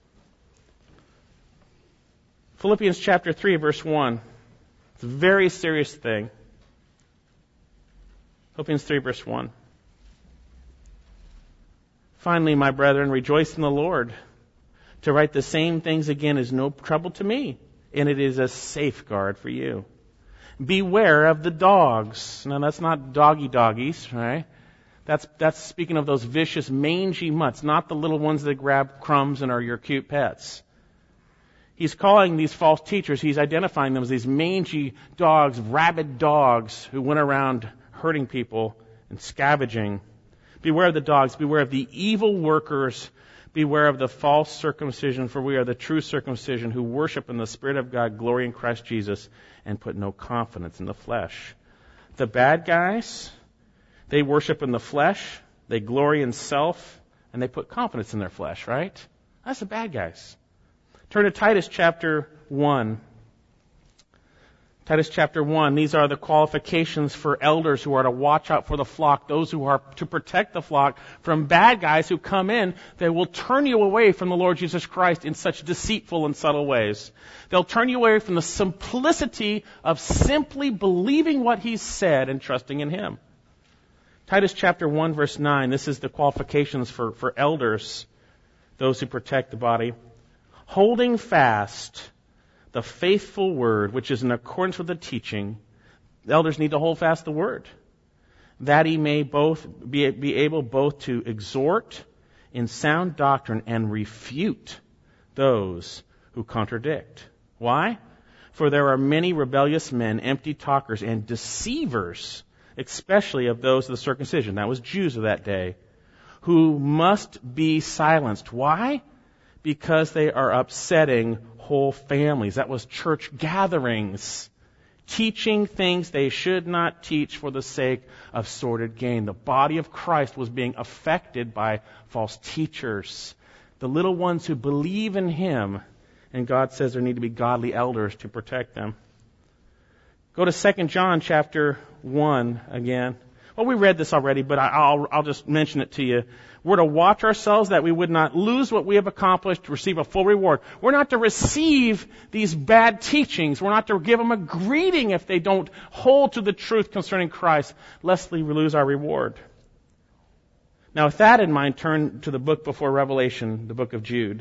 Philippians chapter three, verse one. It's a very serious thing. Philippians three, verse one. Finally, my brethren, rejoice in the Lord. To write the same things again is no trouble to me, and it is a safeguard for you. Beware of the dogs. Now, that's not doggy doggies, right? That's, that's speaking of those vicious, mangy mutts, not the little ones that grab crumbs and are your cute pets. He's calling these false teachers, he's identifying them as these mangy dogs, rabid dogs who went around hurting people and scavenging. Beware of the dogs, beware of the evil workers, beware of the false circumcision, for we are the true circumcision who worship in the Spirit of God, glory in Christ Jesus, and put no confidence in the flesh. The bad guys, they worship in the flesh, they glory in self, and they put confidence in their flesh, right? That's the bad guys. Turn to Titus chapter one. Titus chapter one, these are the qualifications for elders who are to watch out for the flock, those who are to protect the flock from bad guys who come in that will turn you away from the Lord Jesus Christ in such deceitful and subtle ways. They'll turn you away from the simplicity of simply believing what He said and trusting in Him. Titus chapter one, verse nine, this is the qualifications for, for elders, those who protect the body. Holding fast the faithful word, which is in accordance with the teaching. The elders need to hold fast the word. that he may both be, be able both to exhort in sound doctrine and refute those who contradict. Why? For there are many rebellious men, empty talkers, and deceivers, especially of those of the circumcision, that was Jews of that day, who must be silenced. Why? Because they are upsetting whole families. That was church gatherings, teaching things they should not teach for the sake of sordid gain. The body of Christ was being affected by false teachers, the little ones who believe in Him, and God says there need to be godly elders to protect them. Go to Second John chapter one again. Well, we read this already, but I'll, I'll just mention it to you. We're to watch ourselves that we would not lose what we have accomplished to receive a full reward. We're not to receive these bad teachings. We're not to give them a greeting if they don't hold to the truth concerning Christ, lest we lose our reward. Now, with that in mind, turn to the book before Revelation, the book of Jude.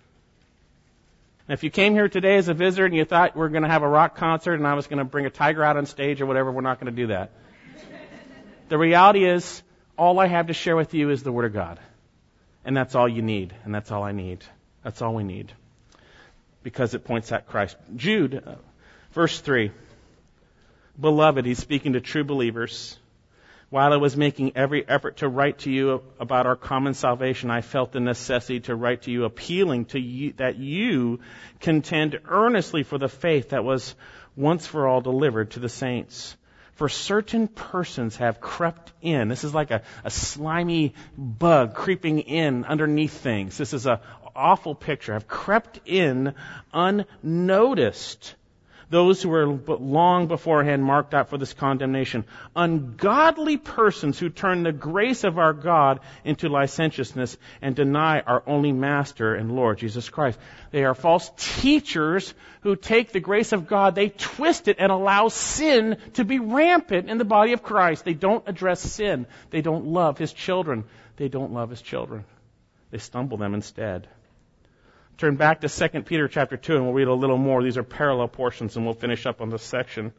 If you came here today as a visitor and you thought we were going to have a rock concert and I was going to bring a tiger out on stage or whatever, we're not going to do that. The reality is, all I have to share with you is the Word of God. And that's all you need. And that's all I need. That's all we need. Because it points at Christ. Jude, uh, verse three. Beloved, he's speaking to true believers. While I was making every effort to write to you about our common salvation, I felt the necessity to write to you, appealing to you that you contend earnestly for the faith that was once for all delivered to the saints. For certain persons have crept in. This is like a, a slimy bug creeping in underneath things. This is an awful picture. Have crept in unnoticed. Those who were long beforehand marked out for this condemnation. Ungodly persons who turn the grace of our God into licentiousness and deny our only Master and Lord, Jesus Christ. They are false teachers who take the grace of God, they twist it and allow sin to be rampant in the body of Christ. They don't address sin. They don't love His children. They don't love His children. They stumble them instead. Turn back to Second Peter chapter two, and we'll read a little more. These are parallel portions, and we'll finish up on this section.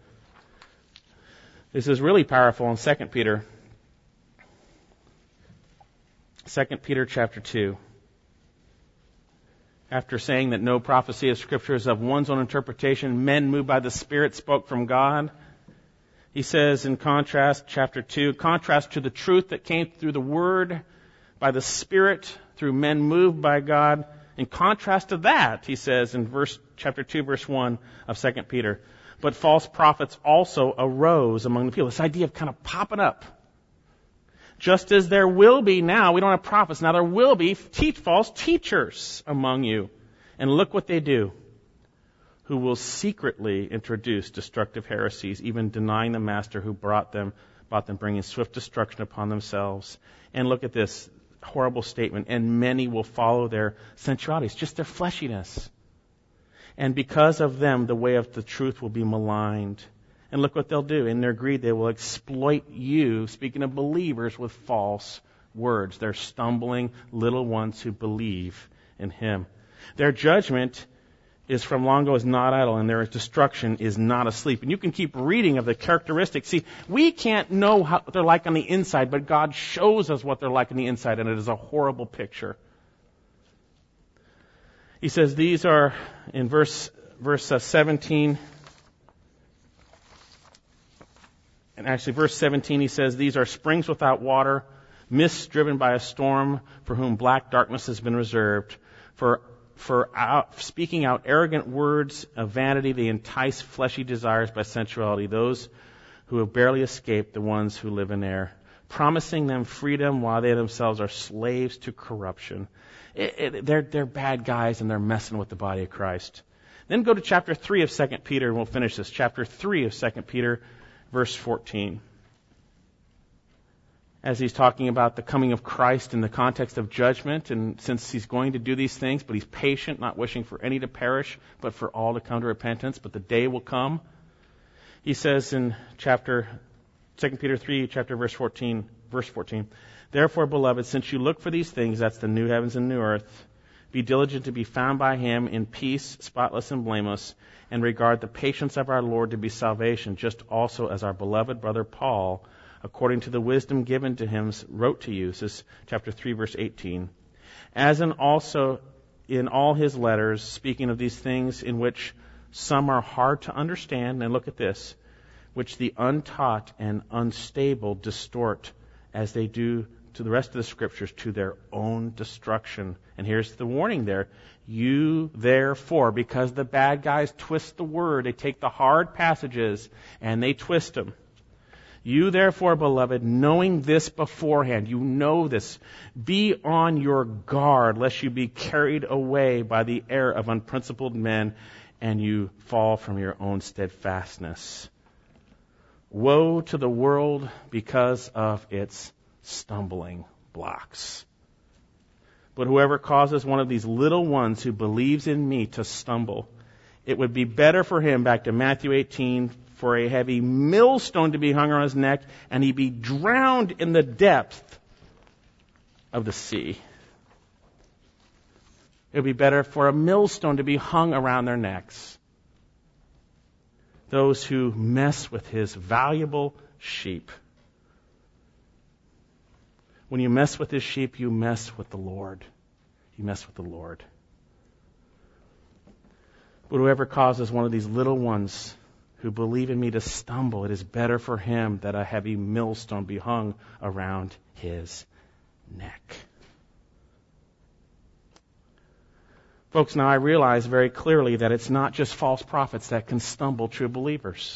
This is really powerful in Second Peter. Second Peter chapter two. After saying that no prophecy of Scripture is of one's own interpretation, men moved by the Spirit spoke from God. He says in contrast, chapter two, contrast to the truth that came through the Word by the Spirit, through men moved by God. In contrast to that, he says in verse chapter two, verse one of Second Peter, but false prophets also arose among the people. This idea of kind of popping up. Just as there will be now, we don't have prophets, now there will be teach, false teachers among you. And look what they do. Who will secretly introduce destructive heresies, even denying the Master who brought them, brought them, bringing swift destruction upon themselves. And look at this horrible statement, and many will follow their sensualities, just their fleshiness. And because of them, the way of the truth will be maligned. And look what they'll do. In their greed, they will exploit you, speaking of believers, with false words. They're stumbling little ones who believe in Him. Their judgment is from long ago is not idle, and their destruction is not asleep. And you can keep reading of the characteristics. See, we can't know how, what they're like on the inside, but God shows us what they're like on the inside, and it is a horrible picture. He says these are, in verse verse uh, seventeen, and actually verse seventeen, he says, these are springs without water, mists driven by a storm, for whom black darkness has been reserved. For For out, speaking out arrogant words of vanity, they entice fleshy desires by sensuality, those who have barely escaped the ones who live in error, promising them freedom while they themselves are slaves to corruption. It, it, they're, they're bad guys, and they're messing with the body of Christ. Then go to chapter three of Second Peter, and we'll finish this. Chapter three of Second Peter, verse fourteen. As he's talking about the coming of Christ in the context of judgment, and since he's going to do these things, but he's patient, not wishing for any to perish, but for all to come to repentance, but the day will come. He says in chapter Second Peter three, chapter verse fourteen, verse fourteen, therefore, beloved, since you look for these things, that's the new heavens and new earth, be diligent to be found by Him in peace, spotless and blameless, and regard the patience of our Lord to be salvation, just also as our beloved brother Paul, according to the wisdom given to him, wrote to you. This is chapter three, verse eighteen. As in also in all his letters, speaking of these things in which some are hard to understand, and look at this, which the untaught and unstable distort as they do to the rest of the Scriptures to their own destruction. And here's the warning there. You therefore, because the bad guys twist the word, they take the hard passages and they twist them. You therefore, beloved, knowing this beforehand, you know this, be on your guard lest you be carried away by the error of unprincipled men and you fall from your own steadfastness. Woe to the world because of its stumbling blocks. But whoever causes one of these little ones who believes in me to stumble, it would be better for him, back to Matthew eighteen, for a heavy millstone to be hung around his neck and he be drowned in the depth of the sea. It would be better for a millstone to be hung around their necks. Those who mess with his valuable sheep. When you mess with his sheep, you mess with the Lord. You mess with the Lord. But whoever causes one of these little ones who believe in me to stumble, it is better for him that a heavy millstone be hung around his neck. Folks, now I realize very clearly that it's not just false prophets that can stumble true believers.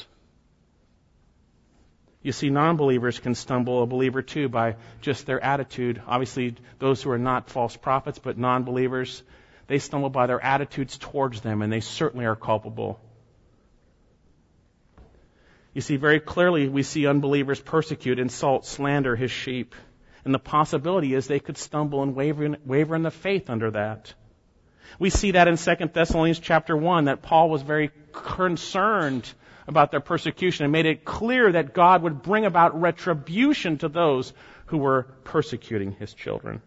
You see, non-believers can stumble a believer too by just their attitude. Obviously, those who are not false prophets, but non-believers, they stumble by their attitudes towards them, and they certainly are culpable. You see, very clearly we see unbelievers persecute, insult, slander his sheep. And the possibility is they could stumble and waver in, waver in the faith under that. We see that in Second Thessalonians chapter one, that Paul was very concerned about their persecution and made it clear that God would bring about retribution to those who were persecuting his children.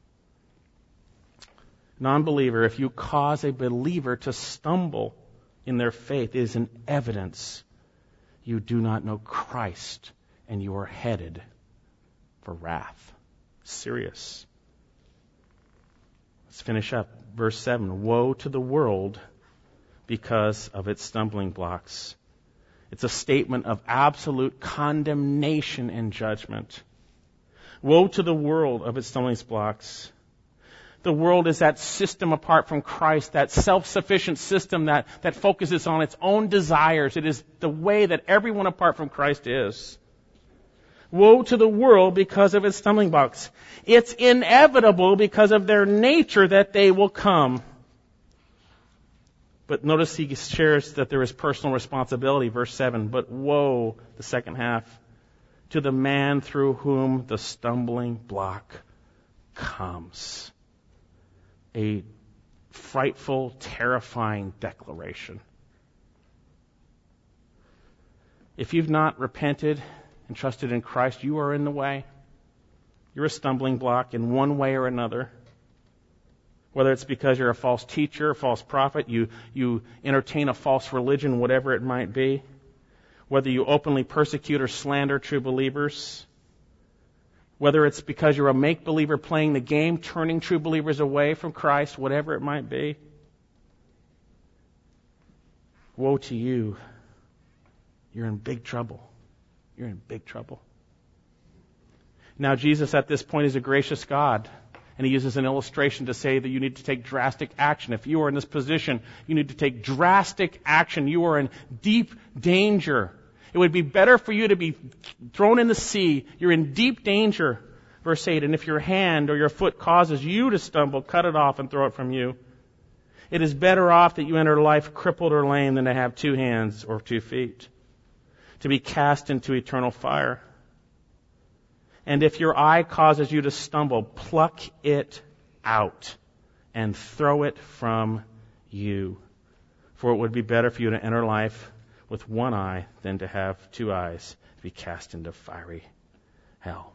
Non-believer, if you cause a believer to stumble in their faith, it is an evidence you do not know Christ and you are headed for wrath. Serious. Let's finish up. Verse seven. Woe to the world because of its stumbling blocks. It's a statement of absolute condemnation and judgment. Woe to the world of its stumbling blocks. The world is that system apart from Christ, that self-sufficient system that, that focuses on its own desires. It is the way that everyone apart from Christ is. Woe to the world because of its stumbling blocks. It's inevitable because of their nature that they will come. But notice he shares that there is personal responsibility. Verse seven, but woe, the second half, to the man through whom the stumbling block comes. A frightful, terrifying declaration. If you've not repented and trusted in Christ, you are in the way. You're a stumbling block in one way or another. Whether it's because you're a false teacher, a false prophet, you, you entertain a false religion, whatever it might be. Whether you openly persecute or slander true believers. Whether it's because you're a make-believer playing the game, turning true believers away from Christ, whatever it might be. Woe to you. You're in big trouble. You're in big trouble. Now, Jesus at this point is a gracious God. And he uses an illustration to say that you need to take drastic action. If you are in this position, you need to take drastic action. You are in deep danger. It would be better for you to be thrown in the sea. You're in deep danger. Verse eight, and if your hand or your foot causes you to stumble, cut it off and throw it from you. It is better off that you enter life crippled or lame than to have two hands or two feet, to be cast into eternal fire. And if your eye causes you to stumble, pluck it out and throw it from you. For it would be better for you to enter life with one eye than to have two eyes to be cast into fiery hell.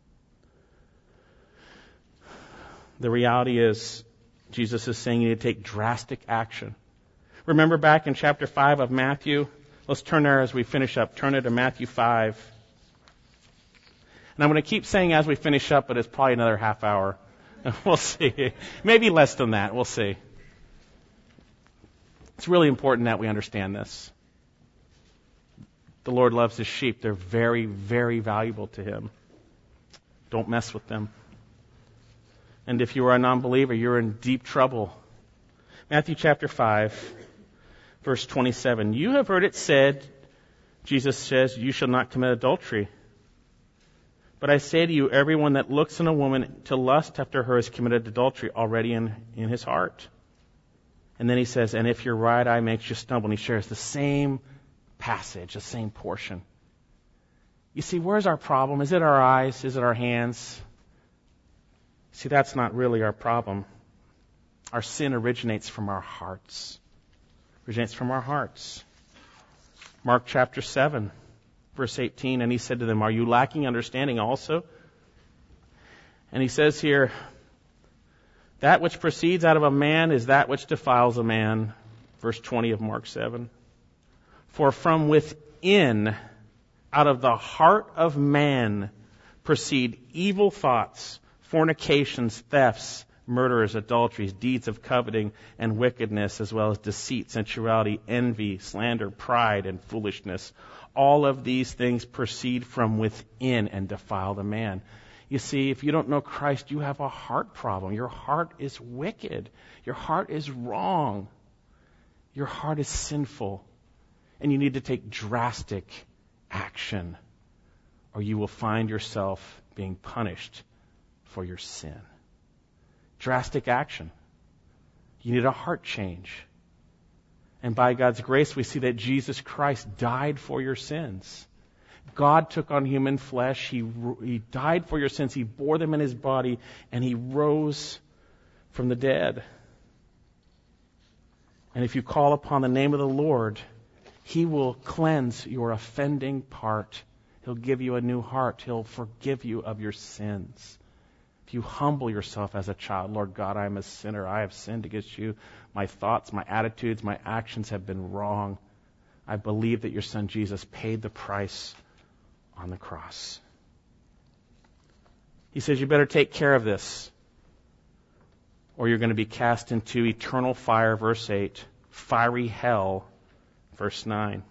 The reality is, Jesus is saying you need to take drastic action. Remember back in chapter five of Matthew? Let's turn there as we finish up. Turn it to Matthew five. And I'm going to keep saying as we finish up, but it's probably another half hour. We'll see. Maybe less than that. We'll see. It's really important that we understand this. The Lord loves His sheep. They're very, very valuable to Him. Don't mess with them. And if you are a non-believer, you're in deep trouble. Matthew chapter five, verse twenty-seven. You have heard it said, Jesus says, you shall not commit adultery. But I say to you, everyone that looks on a woman to lust after her has committed adultery already in, in his heart. And then he says, and if your right eye makes you stumble, and he shares the same passage, the same portion. You see, where's our problem? Is it our eyes? Is it our hands? See, that's not really our problem. Our sin originates from our hearts. Originates from our hearts. Mark chapter seven, verse eighteen, and he said to them, are you lacking understanding also? And he says here, that which proceeds out of a man is that which defiles a man. Verse twenty of Mark seven. For from within, out of the heart of man, proceed evil thoughts, fornications, thefts, murders, adulteries, deeds of coveting and wickedness, as well as deceit, sensuality, envy, slander, pride, and foolishness. All of these things proceed from within and defile the man. You see, if you don't know Christ, you have a heart problem. Your heart is wicked. Your heart is wrong. Your heart is sinful. And you need to take drastic action, or you will find yourself being punished for your sin. Drastic action. You need a heart change. And by God's grace, we see that Jesus Christ died for your sins. God took on human flesh. He, he died for your sins. He bore them in His body, and He rose from the dead. And if you call upon the name of the Lord, He will cleanse your offending part. He'll give you a new heart. He'll forgive you of your sins. If you humble yourself as a child, Lord God, I am a sinner. I have sinned against you. My thoughts, my attitudes, my actions have been wrong. I believe that your Son Jesus paid the price on the cross. He says you better take care of this, or you're going to be cast into eternal fire, verse eight, fiery hell, verse nine.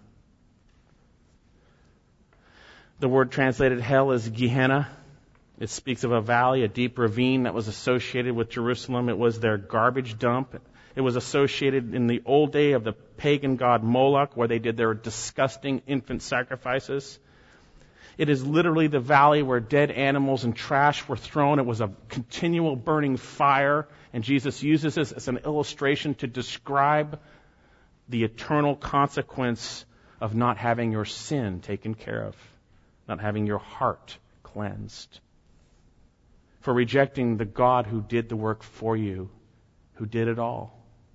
The word translated hell is Gehenna. It speaks of a valley, a deep ravine that was associated with Jerusalem. It was their garbage dump. It was associated in the old day of the pagan god Moloch, where they did their disgusting infant sacrifices. It is literally the valley where dead animals and trash were thrown. It was a continual burning fire, and Jesus uses this as an illustration to describe the eternal consequence of not having your sin taken care of, not having your heart cleansed, for rejecting the God who did the work for you, who did it all.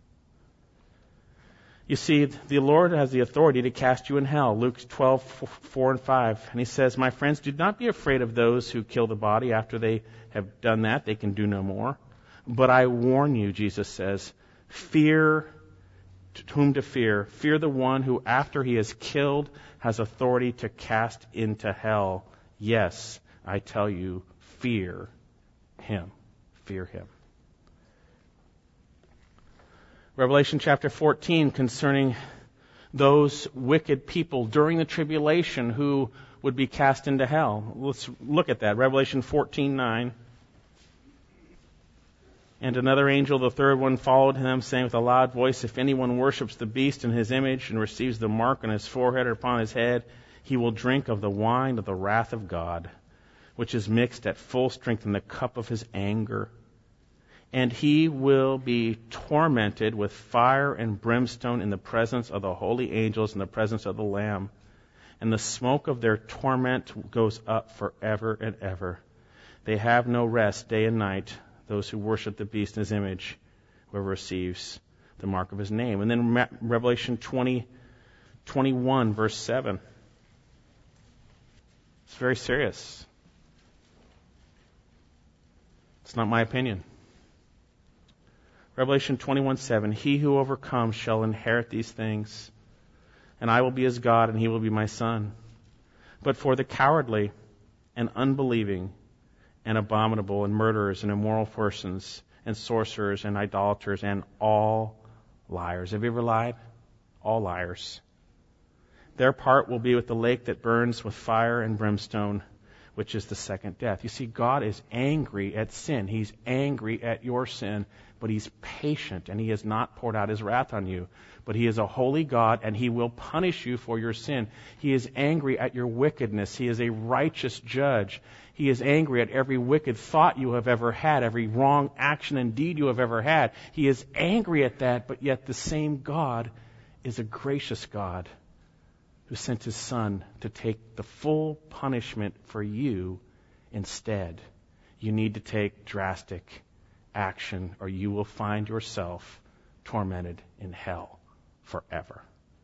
You see, the Lord has the authority to cast you in hell. Luke twelve, four and five. And He says, my friends, do not be afraid of those who kill the body. After they have done that, they can do no more. But I warn you, Jesus says, fear whom to fear. Fear the one who, after he is killed, has authority to cast into hell. Yes, I tell you, fear him. Fear him. Revelation chapter fourteen, concerning those wicked people during the tribulation who would be cast into hell. Let's look at that. Revelation fourteen nine. And another angel, the third one, followed him, saying with a loud voice, if anyone worships the beast in his image and receives the mark on his forehead or upon his head, he will drink of the wine of the wrath of God, which is mixed at full strength in the cup of His anger. And he will be tormented with fire and brimstone in the presence of the holy angels, in the presence of the Lamb. And the smoke of their torment goes up forever and ever. They have no rest day and night, those who worship the beast in His image, whoever receives the mark of His name. And then Revelation twenty, twenty-one, verse seven. It's very serious. It's not my opinion. Revelation twenty-one seven, he who overcomes shall inherit these things, and I will be his God, and he will be my son. But for the cowardly and unbelieving and abominable and murderers and immoral persons and sorcerers and idolaters and all liars. Have you ever lied? All liars. Their part will be with the lake that burns with fire and brimstone, which is the second death. You see, God is angry at sin. He's angry at your sin, but He's patient, and He has not poured out His wrath on you. But He is a holy God, and He will punish you for your sin. He is angry at your wickedness. He is a righteous judge. He is angry at every wicked thought you have ever had, every wrong action and deed you have ever had. He is angry at that, but yet the same God is a gracious God who sent His Son to take the full punishment for you instead. You need to take drastic action, or you will find yourself tormented in hell forever.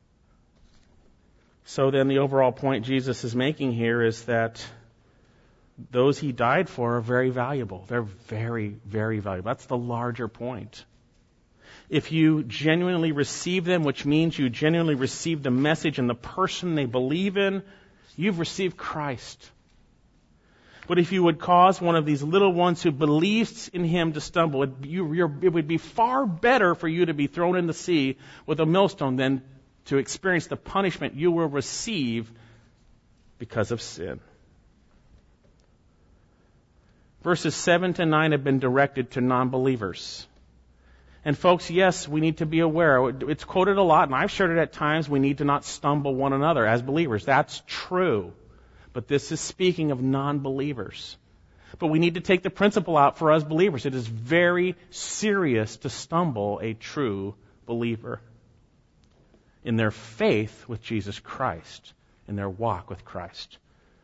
So then the overall point Jesus is making here is that those He died for are very valuable. They're very, very valuable. That's the larger point. If you genuinely receive them, which means you genuinely receive the message and the person they believe in, you've received Christ. But if you would cause one of these little ones who believes in Him to stumble, it, you, you're, it would be far better for you to be thrown in the sea with a millstone than to experience the punishment you will receive because of sin. Verses seven to nine have been directed to non-believers. And folks, yes, we need to be aware. It's quoted a lot, and I've shared it at times. We need to not stumble one another as believers. That's true. But this is speaking of non-believers. But we need to take the principle out for us believers. It is very serious to stumble a true believer in their faith with Jesus Christ, in their walk with Christ.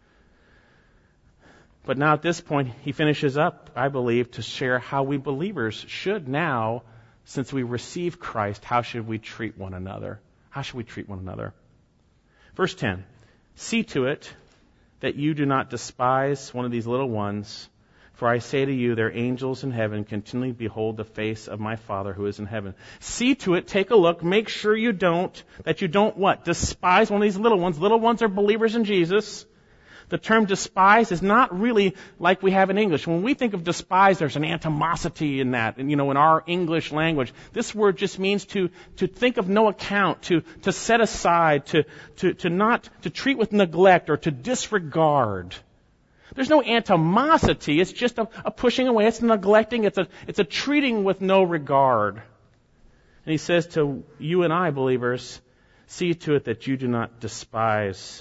But now at this point, he finishes up, I believe, to share how we believers should now, since we receive Christ, how should we treat one another? How should we treat one another? Verse ten, see to it that you do not despise one of these little ones, for I say to you, their angels in heaven continually behold the face of my Father who is in heaven. See to it, take a look, make sure you don't, that you don't what? Despise one of these little ones. Little ones are believers in Jesus. The term despise is not really like we have in English. When we think of despise, there's an animosity in that. And, you know, in our English language, this word just means to, to think of no account, to, to set aside, to, to, to not, to treat with neglect or to disregard. There's no animosity. It's just a, a pushing away. It's neglecting. It's a, it's a treating with no regard. And he says to you and I, believers, see to it that you do not despise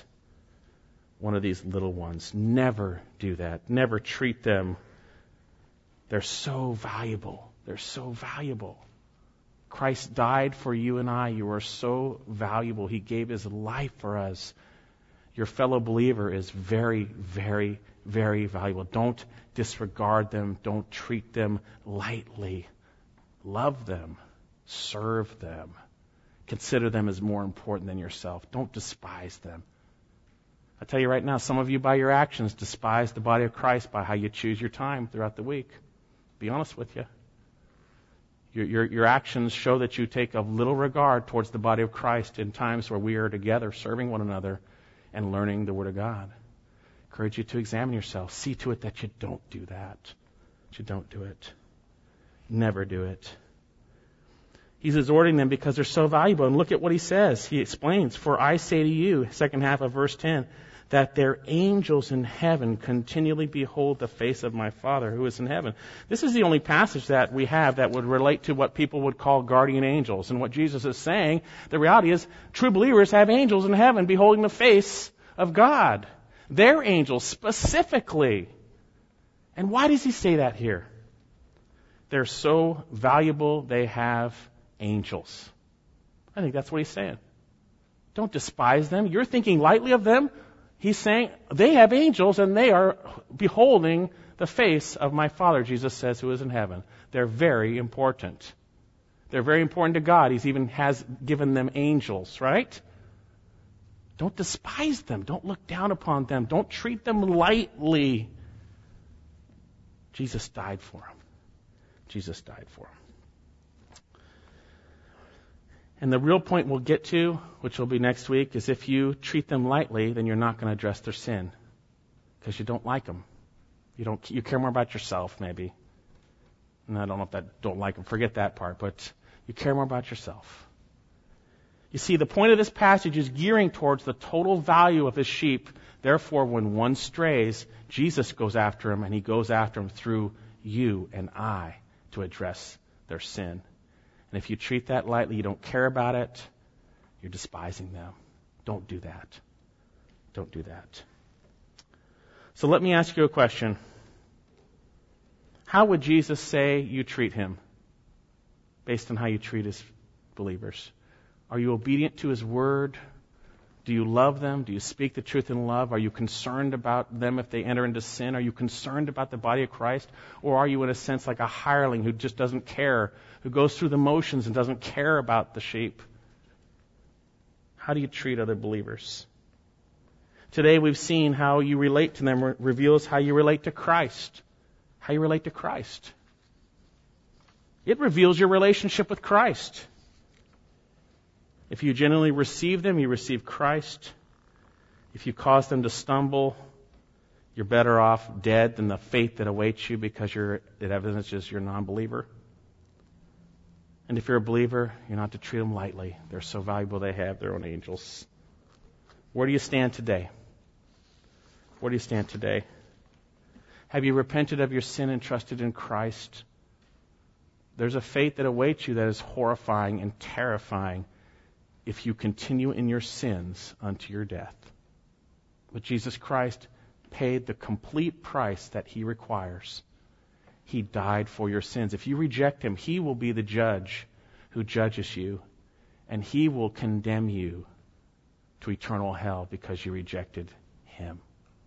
one of these little ones. Never do that. Never treat them. They're so valuable. They're so valuable. Christ died for you and I. You are so valuable. He gave His life for us. Your fellow believer is very, very, very valuable. Don't disregard them. Don't treat them lightly. Love them. Serve them. Consider them as more important than yourself. Don't despise them. I tell you right now, some of you by your actions despise the body of Christ by how you choose your time throughout the week. Be honest with you. Your, your, your actions show that you take of little regard towards the body of Christ in times where we are together serving one another and learning the Word of God. I encourage you to examine yourself. See to it that you don't do that. That you don't do it. Never do it. He's exhorting them because they're so valuable. And look at what he says. He explains, for I say to you, second half of verse ten, that their angels in heaven continually behold the face of my Father who is in heaven. This is the only passage that we have that would relate to what people would call guardian angels. And what Jesus is saying, the reality is, true believers have angels in heaven beholding the face of God. Their angels specifically. And why does he say that here? They're so valuable, they have angels. I think that's what he's saying. Don't despise them. You're thinking lightly of them. He's saying they have angels and they are beholding the face of my Father, Jesus says, who is in heaven. They're very important. They're very important to God. He's even has given them angels, right? Don't despise them. Don't look down upon them. Don't treat them lightly. Jesus died for them. Jesus died for them. And the real point we'll get to, which will be next week, is if you treat them lightly, then you're not going to address their sin. because you don't like them. You don't. You care more about yourself, maybe. And I don't know if that don't like them. Forget that part. But you care more about yourself. You see, the point of this passage is gearing towards the total value of his sheep. Therefore, when one strays, Jesus goes after him, and he goes after him through you and I to address their sin. And if you treat that lightly, you don't care about it, you're despising them. Don't do that. Don't do that. So let me ask you a question. How would Jesus say you treat him based on how you treat his believers? Are you obedient to his word? Do you love them? Do you speak the truth in love? Are you concerned about them if they enter into sin? Are you concerned about the body of Christ? Or are you, in a sense, like a hireling who just doesn't care, who goes through the motions and doesn't care about the sheep? How do you treat other believers? Today we've seen how you relate to them re- reveals how you relate to Christ. How you relate to Christ. It reveals your relationship with Christ. If you genuinely receive them, you receive Christ. If you cause them to stumble, you're better off dead than the fate that awaits you because you're, it evidences you're a non-believer. And if you're a believer, you're not to treat them lightly. They're so valuable they have their own angels. Where do you stand today? Where do you stand today? Have you repented of your sin and trusted in Christ? There's a fate that awaits you that is horrifying and terrifying if you continue in your sins unto your death. But Jesus Christ paid the complete price that he requires. He died for your sins. If you reject him, he will be the judge who judges you, and he will condemn you to eternal hell because you rejected him.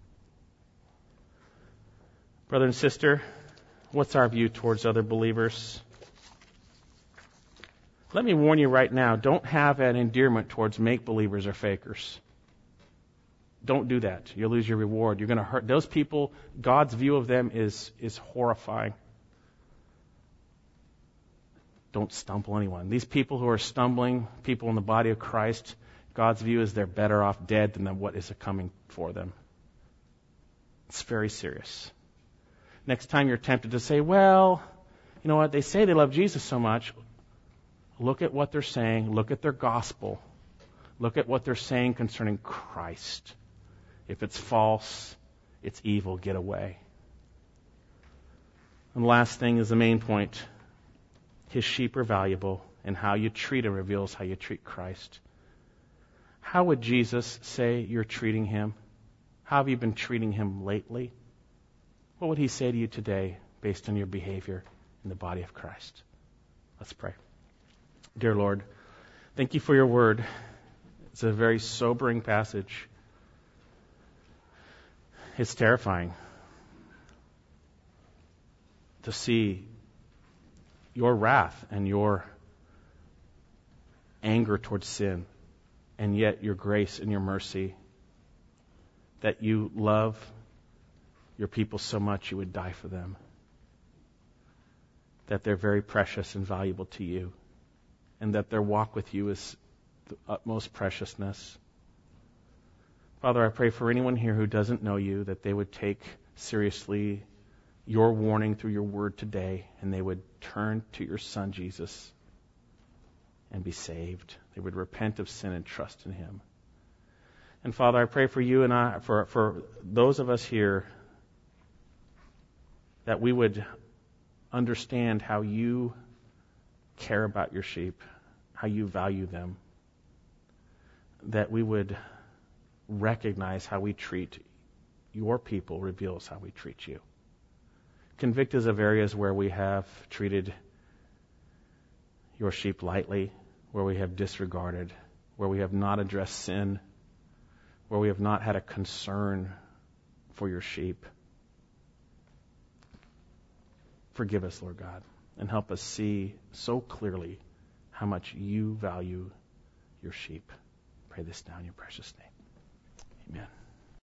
Brother and sister, what's our view towards other believers? Let me warn you right now, don't have an endearment towards make-believers or fakers. Don't do that. You'll lose your reward. You're going to hurt those people. God's view of them is, is horrifying. Don't stumble anyone. These people who are stumbling, people in the body of Christ, God's view is they're better off dead than what is coming for them. It's very serious. Next time you're tempted to say, well, you know what, they say they love Jesus so much. Look at what they're saying. Look at their gospel. Look at what they're saying concerning Christ. If it's false, it's evil. Get away. And the last thing is the main point. His sheep are valuable, and how you treat him reveals how you treat Christ. How would Jesus say you're treating him? How have you been treating him lately? What would he say to you today based on your behavior in the body of Christ? Let's pray. Dear Lord, thank you for your word. It's a very sobering passage. It's terrifying to see your wrath and your anger towards sin, and yet your grace and your mercy, that you love your people so much you would die for them, that they're very precious and valuable to you, and that their walk with you is the utmost preciousness. Father, I pray for anyone here who doesn't know you, that they would take seriously your warning through your word today, and they would turn to your Son, Jesus, and be saved. They would repent of sin and trust in him. And Father, I pray for you and I, for, for those of us here, that we would understand how you care about your sheep, how you value them, that we would recognize how we treat your people reveals how we treat you. Convict us of areas where we have treated your sheep lightly, where we have disregarded, where we have not addressed sin, where we have not had a concern for your sheep. Forgive us, Lord God, and help us see so clearly how much you value your sheep. Pray this now in your precious name. Amen.